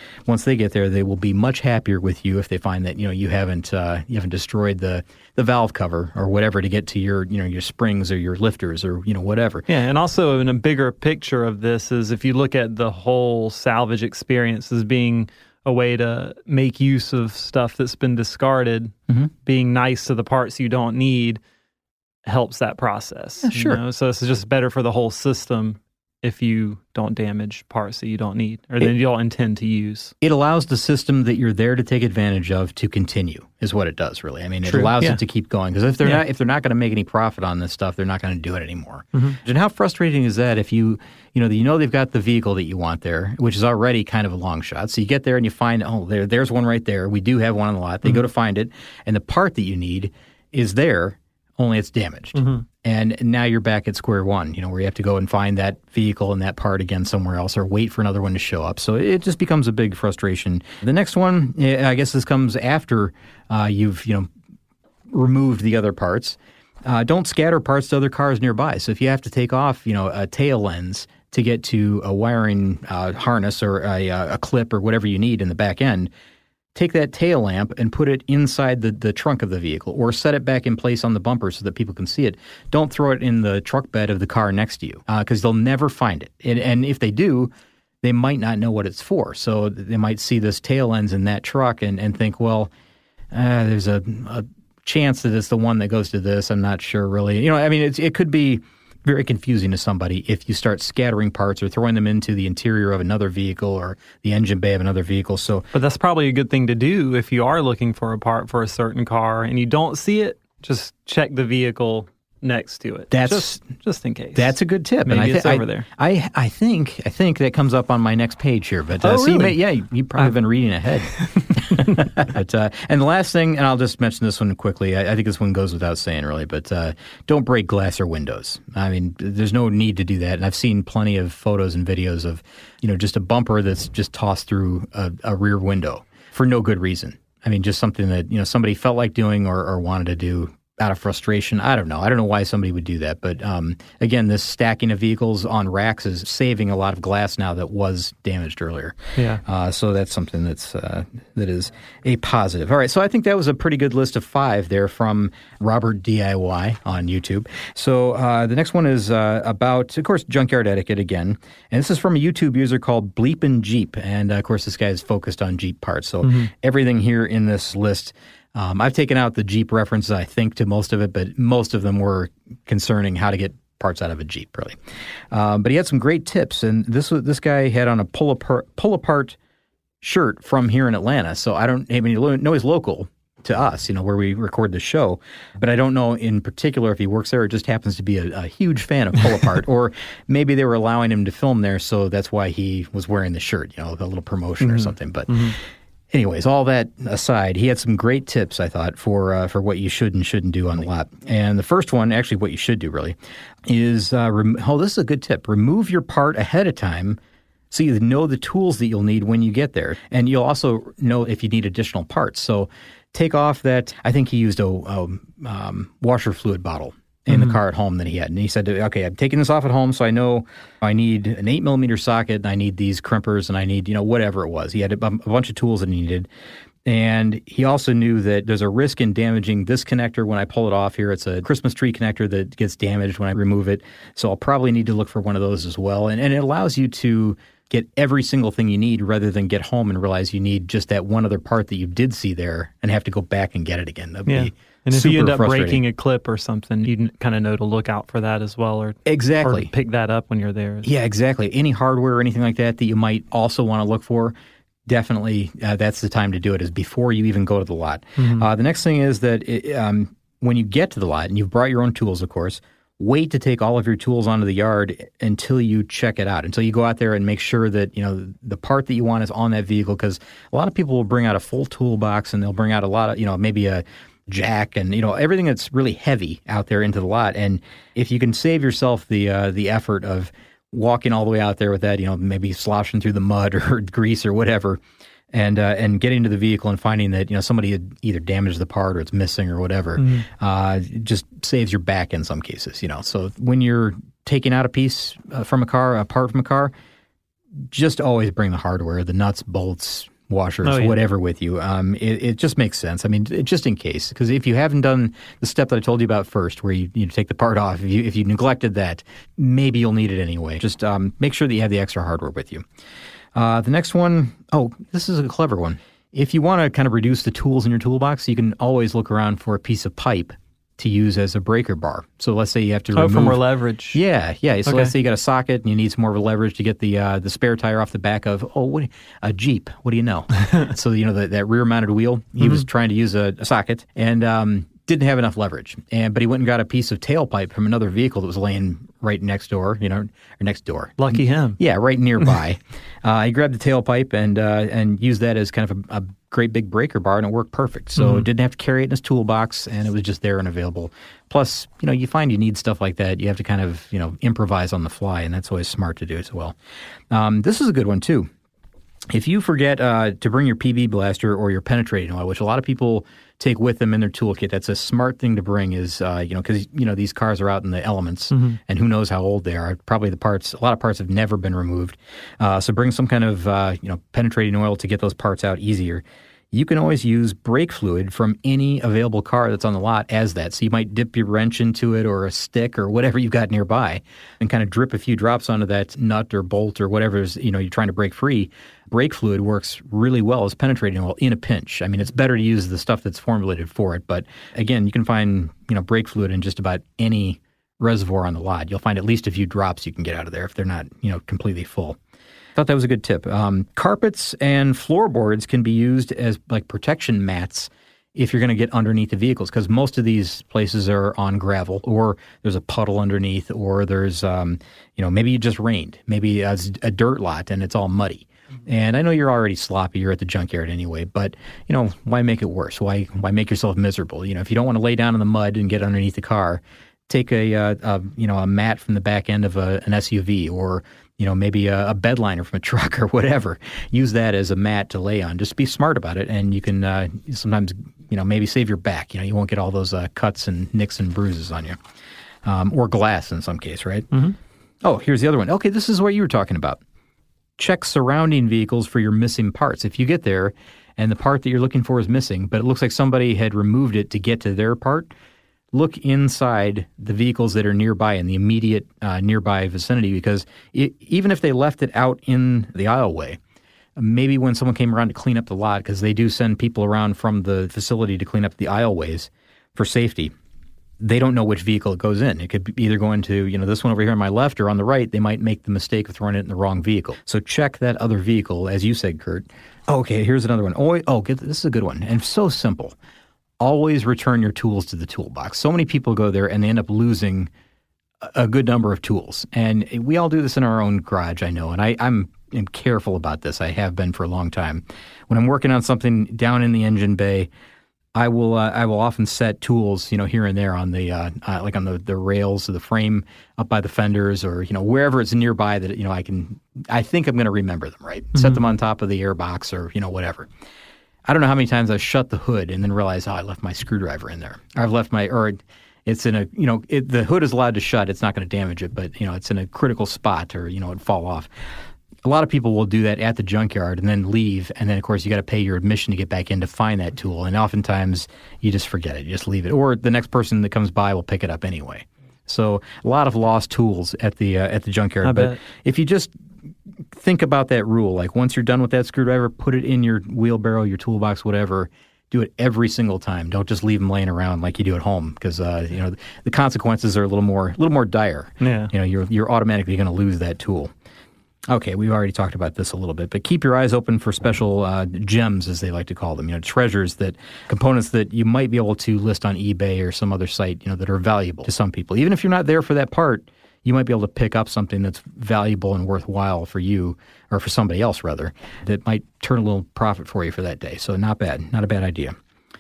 get there, they will be much happier with you if they find that you haven't destroyed the valve cover or whatever to get to your springs or your lifters or whatever. Yeah, and also in a bigger picture of this is if you look at the whole salvage experience as being a way to make use of stuff that's been discarded, being nice to the parts you don't need helps that process. Yeah, sure. So it's just better for the whole system if you don't damage parts that you don't need or that you don't intend to use. It allows the system that you're there to take advantage of to continue, is what it does, really. I mean, it allows it to keep going, because if they're not going to make any profit on this stuff, they're not going to do it anymore. And how frustrating is that if you know they've got the vehicle that you want there, which is already kind of a long shot. So you get there and you find, there's one right there. We do have one on the lot. They go to find it, and the part that you need is there, only it's damaged. And now you're back at square one, where you have to go and find that vehicle and that part again somewhere else, or wait for another one to show up. So it just becomes a big frustration. The next one, I guess this comes after you've removed the other parts. Don't scatter parts to other cars nearby. So if you have to take off, a tail lens to get to a wiring harness or a clip or whatever you need in the back end, take that tail lamp and put it inside the trunk of the vehicle, or set it back in place on the bumper so that people can see it. Don't throw it in the truck bed of the car next to you, because they'll never find it. And if they do, they might not know what it's for. So they might see this tail lens in that truck and think, well, there's a chance that it's the one that goes to this. I'm not sure really. It could be very confusing to somebody if you start scattering parts or throwing them into the interior of another vehicle or the engine bay of another vehicle. But that's probably a good thing to do if you are looking for a part for a certain car and you don't see it. Just check the vehicle next to it. That's just in case. That's a good tip. Maybe and it's over there. I think that comes up on my next page here. But oh, really? You probably have been reading ahead. But, and the last thing, and I'll just mention this one quickly. I think this one goes without saying, really. But don't break glass or windows. I mean, there's no need to do that. And I've seen plenty of photos and videos of, just a bumper that's just tossed through a rear window for no good reason. I mean, just something that, somebody felt like doing or wanted to do out of frustration. I don't know why somebody would do that. But again, this stacking of vehicles on racks is saving a lot of glass now that was damaged earlier. Yeah. So that's something that is a positive. All right. So I think that was a pretty good list of 5 there from Robert DIY on YouTube. So the next one is about, of course, junkyard etiquette again. And this is from a YouTube user called Bleepin' Jeep. And of course, this guy is focused on Jeep parts. So everything here in this list, I've taken out the Jeep references, I think, to most of it, but most of them were concerning how to get parts out of a Jeep, really. But he had some great tips, and this guy had on a pull-apart shirt from here in Atlanta. So I know he's local to us, where we record the show, but I don't know in particular if he works there or just happens to be a huge fan of pull-apart, or maybe they were allowing him to film there, so that's why he was wearing the shirt, a little promotion or something, but... Anyways, all that aside, he had some great tips, I thought, for what you should and shouldn't do on the lot. And the first one, actually what you should do really, is, this is a good tip. Remove your part ahead of time so you know the tools that you'll need when you get there. And you'll also know if you need additional parts. So take off that, I think he used a washer fluid bottle in the car at home that he had. And he said, okay, I'm taking this off at home, so I know I need an 8mm socket, and I need these crimpers, and I need, whatever it was. He had a bunch of tools that he needed. And he also knew that there's a risk in damaging this connector when I pull it off here. It's a Christmas tree connector that gets damaged when I remove it. So I'll probably need to look for one of those as well. And it allows you to get every single thing you need rather than get home and realize you need just that one other part that you did see there and have to go back and get it again. That'd be and if you end up breaking a clip or something, you kind of know to look out for that as well, or pick that up when you're there. Yeah, exactly. Any hardware or anything like that you might also want to look for, definitely that's the time to do it, is before you even go to the lot. The next thing is that when you get to the lot, and you've brought your own tools, of course, wait to take all of your tools onto the yard until you check it out, until you go out there and make sure that, the part that you want is on that vehicle, because a lot of people will bring out a full toolbox, and they'll bring out a lot of, maybe a jack and, everything that's really heavy out there into the lot. And if you can save yourself the effort of walking all the way out there with that, maybe sloshing through the mud or grease or whatever, and getting to the vehicle and finding that, somebody had either damaged the part or it's missing or whatever, just saves your back in some cases, So when you're taking out a piece from a car, a part from a car, just always bring the hardware, the nuts, bolts, washers, whatever with you. It just makes sense. I mean, just in case, because if you haven't done the step that I told you about first, where you take the part off, if you neglected that, maybe you'll need it anyway. Just make sure that you have the extra hardware with you. The next one, this is a clever one. If you want to kind of reduce the tools in your toolbox, you can always look around for a piece of pipe to use as a breaker bar. So let's say you have to remove... for more leverage. Yeah. So let's say you got a socket and you need some more of a leverage to get the spare tire off the back of, a Jeep. What do you know? So, that rear-mounted wheel, he was trying to use a socket and didn't have enough leverage. But he went and got a piece of tailpipe from another vehicle that was laying right next door, or next door. Lucky him. Yeah, right nearby. He grabbed the tailpipe and used that as kind of a great big breaker bar, and it worked perfect. So didn't have to carry it in his toolbox, and it was just there and available. Plus, you find you need stuff like that. You have to kind of, improvise on the fly, and that's always smart to do as well. This is a good one, too. If you forget to bring your PB blaster or your penetrating oil, which a lot of people take with them in their toolkit, that's a smart thing to bring is, because, these cars are out in the elements and who knows how old they are. Probably a lot of parts have never been removed. So bring some kind of, penetrating oil to get those parts out easier. You can always use brake fluid from any available car that's on the lot as that. So you might dip your wrench into it or a stick or whatever you've got nearby and kind of drip a few drops onto that nut or bolt or whatever is, you're trying to break free. Brake fluid works really well as penetrating oil in a pinch. I mean, it's better to use the stuff that's formulated for it. But again, you can find, brake fluid in just about any reservoir on the lot. You'll find at least a few drops you can get out of there if they're not, completely full. Thought that was a good tip. Carpets and floorboards can be used as like protection mats if you're going to get underneath the vehicles, because most of these places are on gravel, or there's a puddle underneath, or there's, maybe it just rained. Maybe it's a dirt lot and it's all muddy. And I know you're already sloppy. You're at the junkyard anyway, but, why make it worse? Why make yourself miserable? If you don't want to lay down in the mud and get underneath the car, take a mat from the back end of an SUV, or maybe a bed liner from a truck or whatever. Use that as a mat to lay on. Just be smart about it, and you can sometimes maybe save your back. You won't get all those cuts and nicks and bruises on you, or glass in some case, right? Mm-hmm. Oh, here's the other one. Okay, this is what you were talking about. Check surrounding vehicles for your missing parts. If you get there and the part that you're looking for is missing, but it looks like somebody had removed it to get to their part, look inside the vehicles that are nearby, in the immediate nearby vicinity, because even if they left it out in the aisleway, maybe when someone came around to clean up the lot, because they do send people around from the facility to clean up the aisleways for safety, they don't know which vehicle it goes in. It could either go into, this one over here on my left or on the right. They might make the mistake of throwing it in the wrong vehicle. So check that other vehicle, as you said, Kurt. Okay, here's another one. This is a good one, and so simple. Always return your tools to the toolbox. So many people go there and they end up losing a good number of tools. And we all do this in our own garage, I know, and I'm careful about this. I have been for a long time. When I'm working on something down in the engine bay, I will often set tools, here and there on the like on the rails of the frame up by the fenders, or wherever it's nearby that I think I'm going to remember them, right? Mm-hmm. Set them on top of the airbox, or whatever. I don't know how many times I've shut the hood and then realized, I left my screwdriver in there. I've left it's in a, the hood is allowed to shut. It's not going to damage it, but it's in a critical spot, or it'd fall off. A lot of people will do that at the junkyard and then leave, and then, of course, you got to pay your admission to get back in to find that tool, and oftentimes you just forget it. You just leave it, or the next person that comes by will pick it up anyway. So a lot of lost tools at the junkyard. But if you just think about that rule, like once you're done with that screwdriver, put it in your wheelbarrow, your toolbox, whatever. Do it every single time. Don't just leave them laying around like you do at home, because the consequences are a little more dire. Yeah. You're automatically going to lose that tool. Okay, we've already talked about this a little bit, but keep your eyes open for special gems, as they like to call them, treasures, components that you might be able to list on eBay or some other site, that are valuable to some people. Even if you're not there for that part, you might be able to pick up something that's valuable and worthwhile for you, or for somebody else, rather, that might turn a little profit for you for that day. So not bad. Not a bad idea.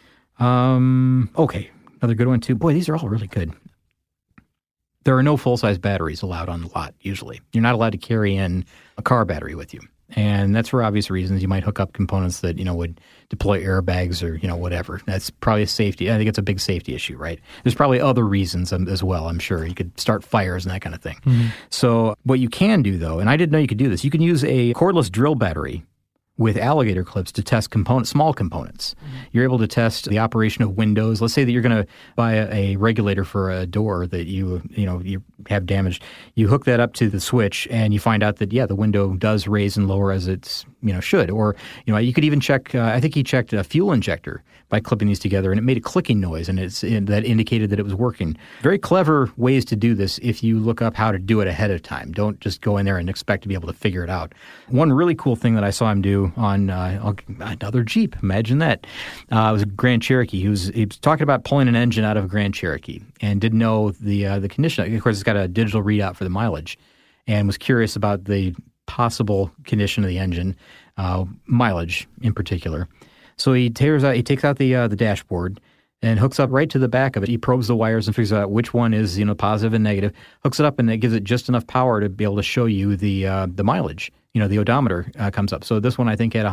Okay, another good one, too. Boy, these are all really good. There are no full-size batteries allowed on the lot, usually. You're not allowed to carry in a car battery with you. And that's for obvious reasons. You might hook up components that, would deploy airbags or, whatever. That's probably a safety. I think it's a big safety issue, right? There's probably other reasons as well, I'm sure. You could start fires and that kind of thing. Mm-hmm. So what you can do, though, and I didn't know you could do this, you can use a cordless drill battery with alligator clips to test small components. Mm-hmm. You're able to test the operation of windows. Let's say that you're going to buy a regulator for a door that you have damaged. You hook that up to the switch, and you find out that the window does raise and lower as it's should. Or you could even check. I think he checked a fuel injector by clipping these together, and it made a clicking noise, and that indicated that it was working. Very clever ways to do this if you look up how to do it ahead of time. Don't just go in there and expect to be able to figure it out. One really cool thing that I saw him do on another Jeep, imagine that, it was a Grand Cherokee. He was talking about pulling an engine out of a Grand Cherokee and didn't know the condition. Of course, it's got a digital readout for the mileage, and was curious about the possible condition of the engine, mileage in particular. So he takes out the dashboard and hooks up right to the back of it. He probes the wires and figures out which one is positive and negative. Hooks it up, and it gives it just enough power to be able to show you the mileage. The odometer comes up. So this one I think had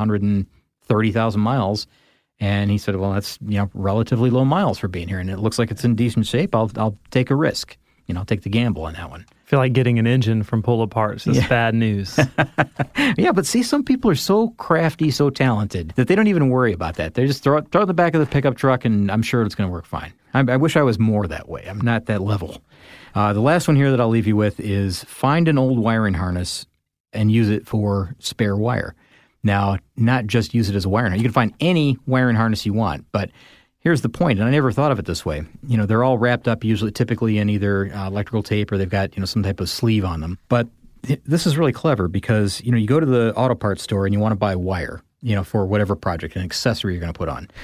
130,000 miles, and he said, "Well, that's relatively low miles for being here, and it looks like it's in decent shape. I'll take a risk. I'll take the gamble on that one." I feel like getting an engine from Pull Aparts is bad news. Yeah, but see, some people are so crafty, so talented, that they don't even worry about that. They just throw it in the back of the pickup truck, and I'm sure it's going to work fine. I wish I was more that way. I'm not that level. The last one here that I'll leave you with is find an old wiring harness and use it for spare wire. Now, not just use it as a wiring harness. You can find any wiring harness you want, but here's the point, and I never thought of it this way. They're all wrapped up typically in either electrical tape, or they've got, some type of sleeve on them. But this is really clever because, you go to the auto parts store and you want to buy wire, for whatever project, an accessory you're going to put on.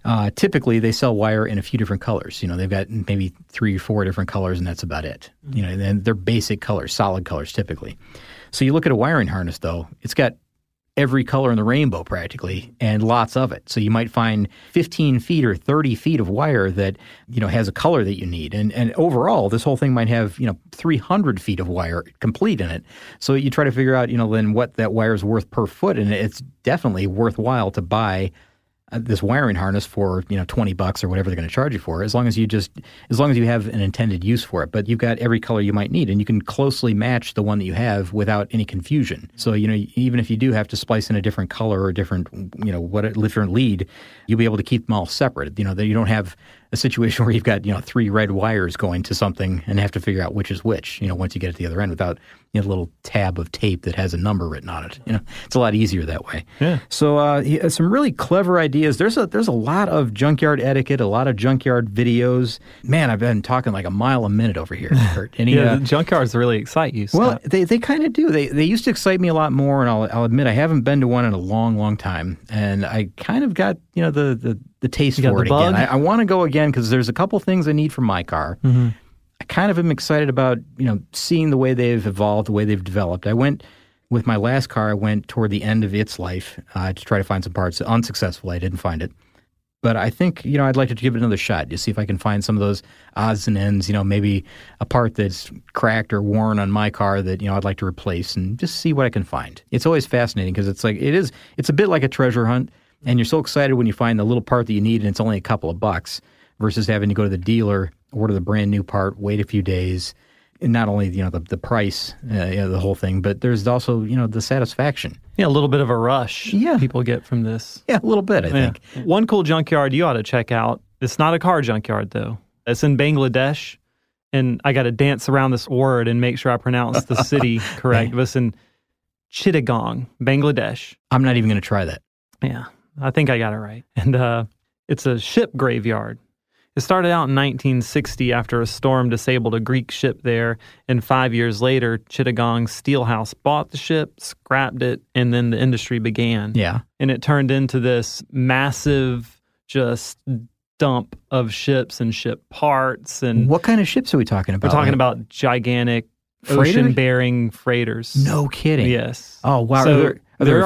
Typically, they sell wire in a few different colors. They've got maybe 3 or 4 different colors, and that's about it. And they're basic colors, solid colors typically. So you look at a wiring harness, though, it's got every color in the rainbow practically, and lots of it. So you might find 15 feet or 30 feet of wire that, has a color that you need. And overall, this whole thing might have, 300 feet of wire complete in it. So you try to figure out, then what that wire is worth per foot, and it's definitely worthwhile to buy this wiring harness for $20 or whatever they're going to charge you for, as long as you have an intended use for it. But you've got every color you might need, and you can closely match the one that you have without any confusion. So even if you do have to splice in a different color or different different lead, you'll be able to keep them all separate. That you don't have a situation where you've got 3 red wires going to something and have to figure out which is which. Once you get to the other end without a little tab of tape that has a number written on it. It's a lot easier that way. Yeah. So some really clever ideas. There's a lot of junkyard etiquette, a lot of junkyard videos. Man, I've been talking like a mile a minute over here, Kurt. The junkyards really excite you, Scott. Well, they kind of do. They used to excite me a lot more, and I'll admit I haven't been to one in a long, long time. And I kind of got the taste for it again. I want to go again because there's a couple things I need for my car. Mm-hmm. I kind of am excited about, seeing the way they've evolved, the way they've developed. I went with my last car, I went toward the end of its life to try to find some parts. Unsuccessfully, I didn't find it. But I think, I'd like to give it another shot to see if I can find some of those odds and ends, maybe a part that's cracked or worn on my car that, I'd like to replace and just see what I can find. It's always fascinating because it's a bit like a treasure hunt. And you're so excited when you find the little part that you need and it's only a couple of bucks versus having to go to the dealer, order the brand new part, wait a few days. And not only, the price, the whole thing, but there's also, the satisfaction. Yeah, a little bit of a rush people get from this. Yeah, a little bit, I think. One cool junkyard you ought to check out. It's not a car junkyard, though. It's in Bangladesh, and I got to dance around this word and make sure I pronounce the city correct. But it's in Chittagong, Bangladesh. I'm not even going to try that. Yeah, I think I got it right. And it's a ship graveyard. It started out in 1960 after a storm disabled a Greek ship there, and 5 years later, Chittagong Steelhouse bought the ship, scrapped it, and then the industry began. Yeah. And it turned into this massive just dump of ships and ship parts. And what kind of ships are we talking about? We're talking about gigantic ocean-bearing freighters. No kidding. Yes. Oh, wow. So there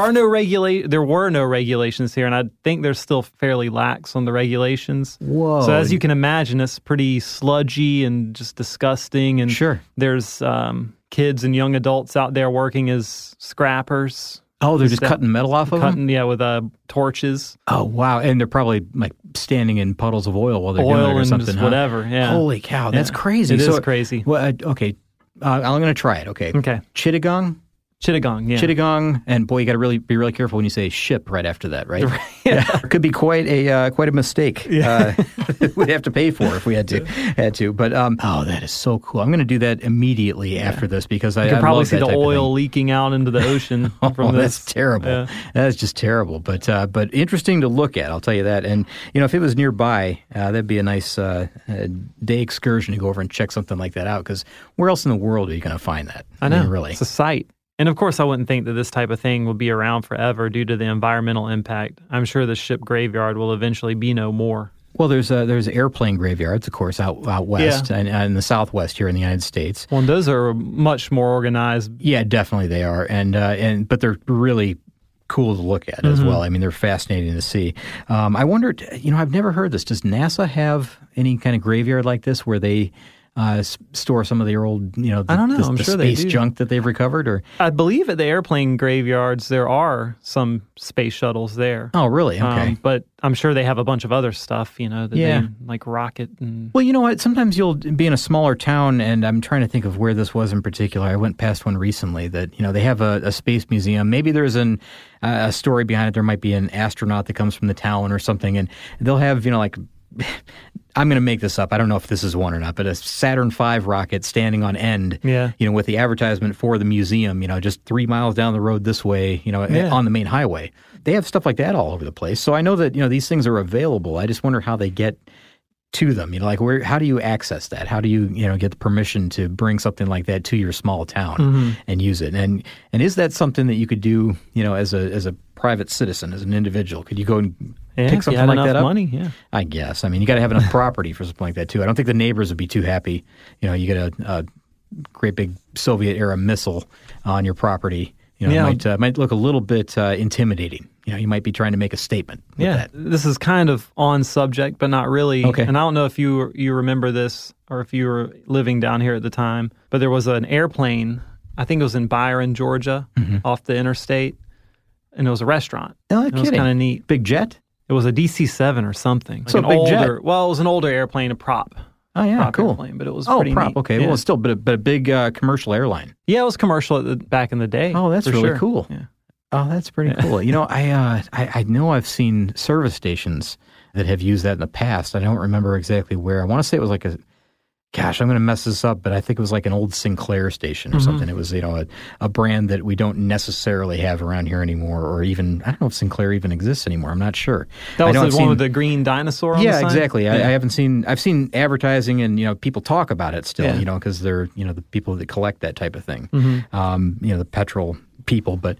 were no regulations here, and I think they're still fairly lax on the regulations. Whoa. So as you can imagine, it's pretty sludgy and just disgusting. And sure. There's kids and young adults out there working as scrappers. Oh, they're just cutting metal off of them? Yeah, with torches. Oh, wow. And they're probably like standing in puddles of oil while they're doing it or something. Just whatever, yeah. Holy cow, that's crazy. It is crazy. Well, okay. I'm going to try it, okay? Okay. Chittagong, yeah. Chittagong, and boy, you got to be really careful when you say ship right after that, right? Yeah. Could be quite a mistake. Yeah. We'd have to pay for if we had to. But oh, that is so cool. I'm going to do that immediately after this because I probably love see the oil leaking out into the ocean from this. That's terrible. Yeah. That's just terrible. But interesting to look at. I'll tell you that. And if it was nearby, that'd be a nice day excursion to go over and check something like that out. Because where else in the world are you going to find that? I know. Really, it's a sight. And of course, I wouldn't think that this type of thing would be around forever due to the environmental impact. I'm sure the ship graveyard will eventually be no more. Well, there's airplane graveyards, of course, out west and in the Southwest here in the United States. Well, and those are much more organized. Yeah, definitely they are, but they're really cool to look at as well. I mean, they're fascinating to see. I wondered, I've never heard this. Does NASA have any kind of graveyard like this where they store some of their old, I don't know. I'm the sure space they do. junk that they've recovered? Or I believe at the airplane graveyards there are some space shuttles there. Oh, really? Okay. But I'm sure they have a bunch of other stuff, they like rocket and. Well, you know what? Sometimes you'll be in a smaller town, and I'm trying to think of where this was in particular. I went past one recently that they have a space museum. Maybe there's a story behind it. There might be an astronaut that comes from the town or something, and they'll have like. I'm going to make this up. I don't know if this is one or not, but a Saturn V rocket standing on end, with the advertisement for the museum, just 3 miles down the road this way, on the main highway. They have stuff like that all over the place. So I know that, these things are available. I just wonder how they get to them. How do you access that? How do you, get the permission to bring something like that to your small town and use it? And is that something that you could do, as a private citizen, as an individual? Could you go and pick something like that up? Money, yeah. I guess. I mean, you got to have enough property for something like that too. I don't think the neighbors would be too happy. You know, you get a great big Soviet era missile on your property. You know, it might look a little bit intimidating. You know, you might be trying to make a statement with that. This is kind of on subject, but not really. Okay. And I don't know if you remember this or if you were living down here at the time, but there was an airplane, I think it was in Byron, Georgia, off the interstate, and it was a restaurant. Oh, it was kind of neat. Big jet? It was a DC-7 or something. So like a big jet. Well, it was an older airplane, a prop. Oh, yeah, prop cool. Airplane, but it was pretty prop, neat. okay. Yeah. Well, it's still but a big commercial airline. Yeah, it was commercial back in the day. Oh, that's really cool. Yeah. Oh, that's pretty cool. You know, I know I've seen service stations that have used that in the past. I don't remember exactly where. I want to say it was like I'm going to mess this up, but I think it was like an old Sinclair station or something. It was, you know, a brand that we don't necessarily have around here anymore, or even, I don't know if Sinclair even exists anymore. I'm not sure. That was the one with the green dinosaur on the sign? Exactly. Yeah. I've seen advertising and, you know, people talk about it still, you know, because they're, you know, the people that collect that type of thing, you know, the petrol people, but,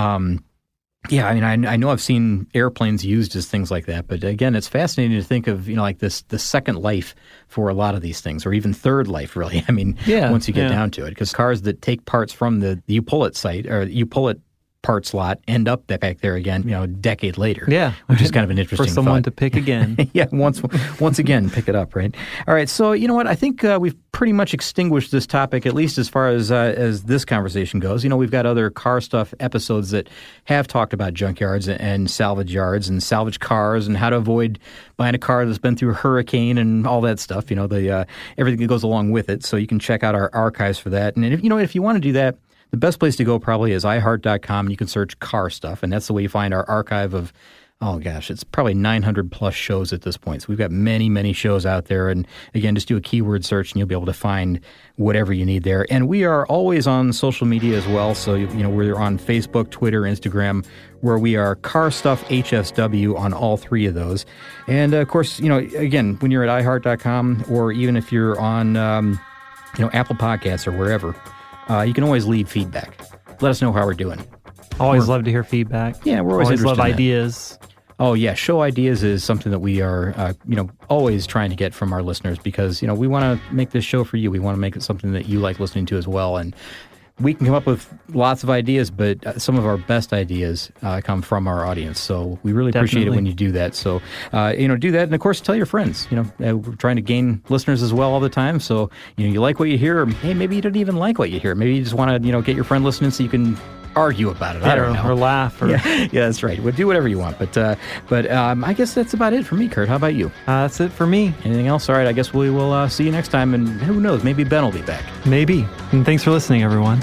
yeah, I mean, I know I've seen airplanes used as things like that, but again, it's fascinating to think of, you know, like the second life for a lot of these things, or even third life, really. I mean, once you get down to it, because cars that take parts from the Upullett site, or Upullett parts lot, end up back there again, you know, a decade later. Yeah. Which is kind of an interesting for someone thought. to pick again. Yeah, once again, pick it up, right? All right, so you know what? I think we've pretty much extinguished this topic, at least as far as this conversation goes. You know, we've got other car stuff episodes that have talked about junkyards and salvage yards and salvage cars and how to avoid buying a car that's been through a hurricane and all that stuff, you know, everything that goes along with it. So you can check out our archives for that. And if you want to do that, the best place to go probably is iHeart.com. You can search car stuff, and that's the way you find our archive of, oh gosh, it's probably 900 plus shows at this point. So we've got many, many shows out there. And again, just do a keyword search and you'll be able to find whatever you need there. And we are always on social media as well. So, you know, we're on Facebook, Twitter, Instagram, where we are Car Stuff HSW on all three of those. And of course, you know, again, when you're at iHeart.com, or even if you're on, you know, Apple Podcasts or wherever, you can always leave feedback. Let us know how we're doing. Always love to hear feedback. Yeah, we're always interested love in that. Ideas. Oh, yeah. Show ideas is something that we are, you know, always trying to get from our listeners, because, you know, we want to make this show for you. We want to make it something that you like listening to as well. And we can come up with lots of ideas, but some of our best ideas come from our audience. So we really appreciate it when you do that. So, you know, do that. And, of course, tell your friends. You know, we're trying to gain listeners as well all the time. So, you know, you like what you hear, or, hey, maybe you don't even like what you hear. Maybe you just want to, you know, get your friend listening so you can argue about it. I don't know. Or laugh. Or... Yeah, that's right. We'll do whatever you want. But I guess that's about it for me, Kurt. How about you? That's it for me. Anything else? All right, I guess we will see you next time. And who knows, maybe Ben will be back. Maybe. And thanks for listening, everyone.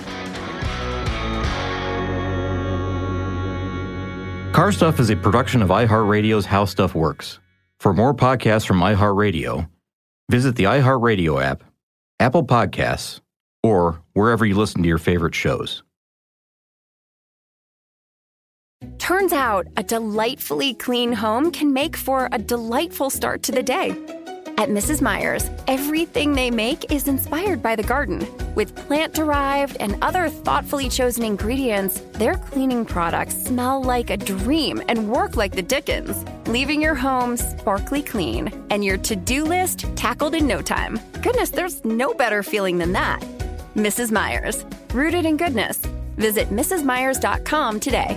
Car Stuff is a production of iHeartRadio's How Stuff Works. For more podcasts from iHeartRadio, visit the iHeartRadio app, Apple Podcasts, or wherever you listen to your favorite shows. Turns out a delightfully clean home can make for a delightful start to the day. At Mrs. Meyer's, everything they make is inspired by the garden. With plant-derived and other thoughtfully chosen ingredients, their cleaning products smell like a dream and work like the Dickens, leaving your home sparkly clean and your to-do list tackled in no time. Goodness, there's no better feeling than that. Mrs. Meyer's, rooted in goodness. Visit mrsmeyers.com today.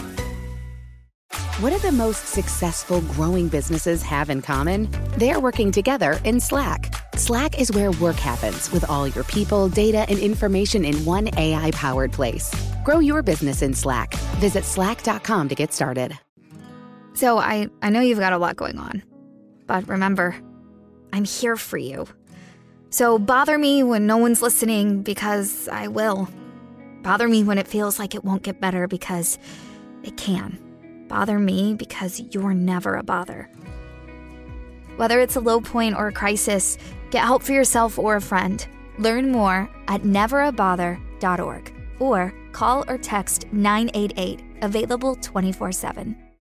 What do the most successful growing businesses have in common? They're working together in Slack. Slack is where work happens, with all your people, data, and information in one AI-powered place. Grow your business in Slack. Visit slack.com to get started. So I know you've got a lot going on. But remember, I'm here for you. So bother me when no one's listening, because I will. Bother me when it feels like it won't get better, because it can. Bother me because you're never a bother. Whether it's a low point or a crisis, get help for yourself or a friend. Learn more at neverabother.org or call or text 988, available 24/7.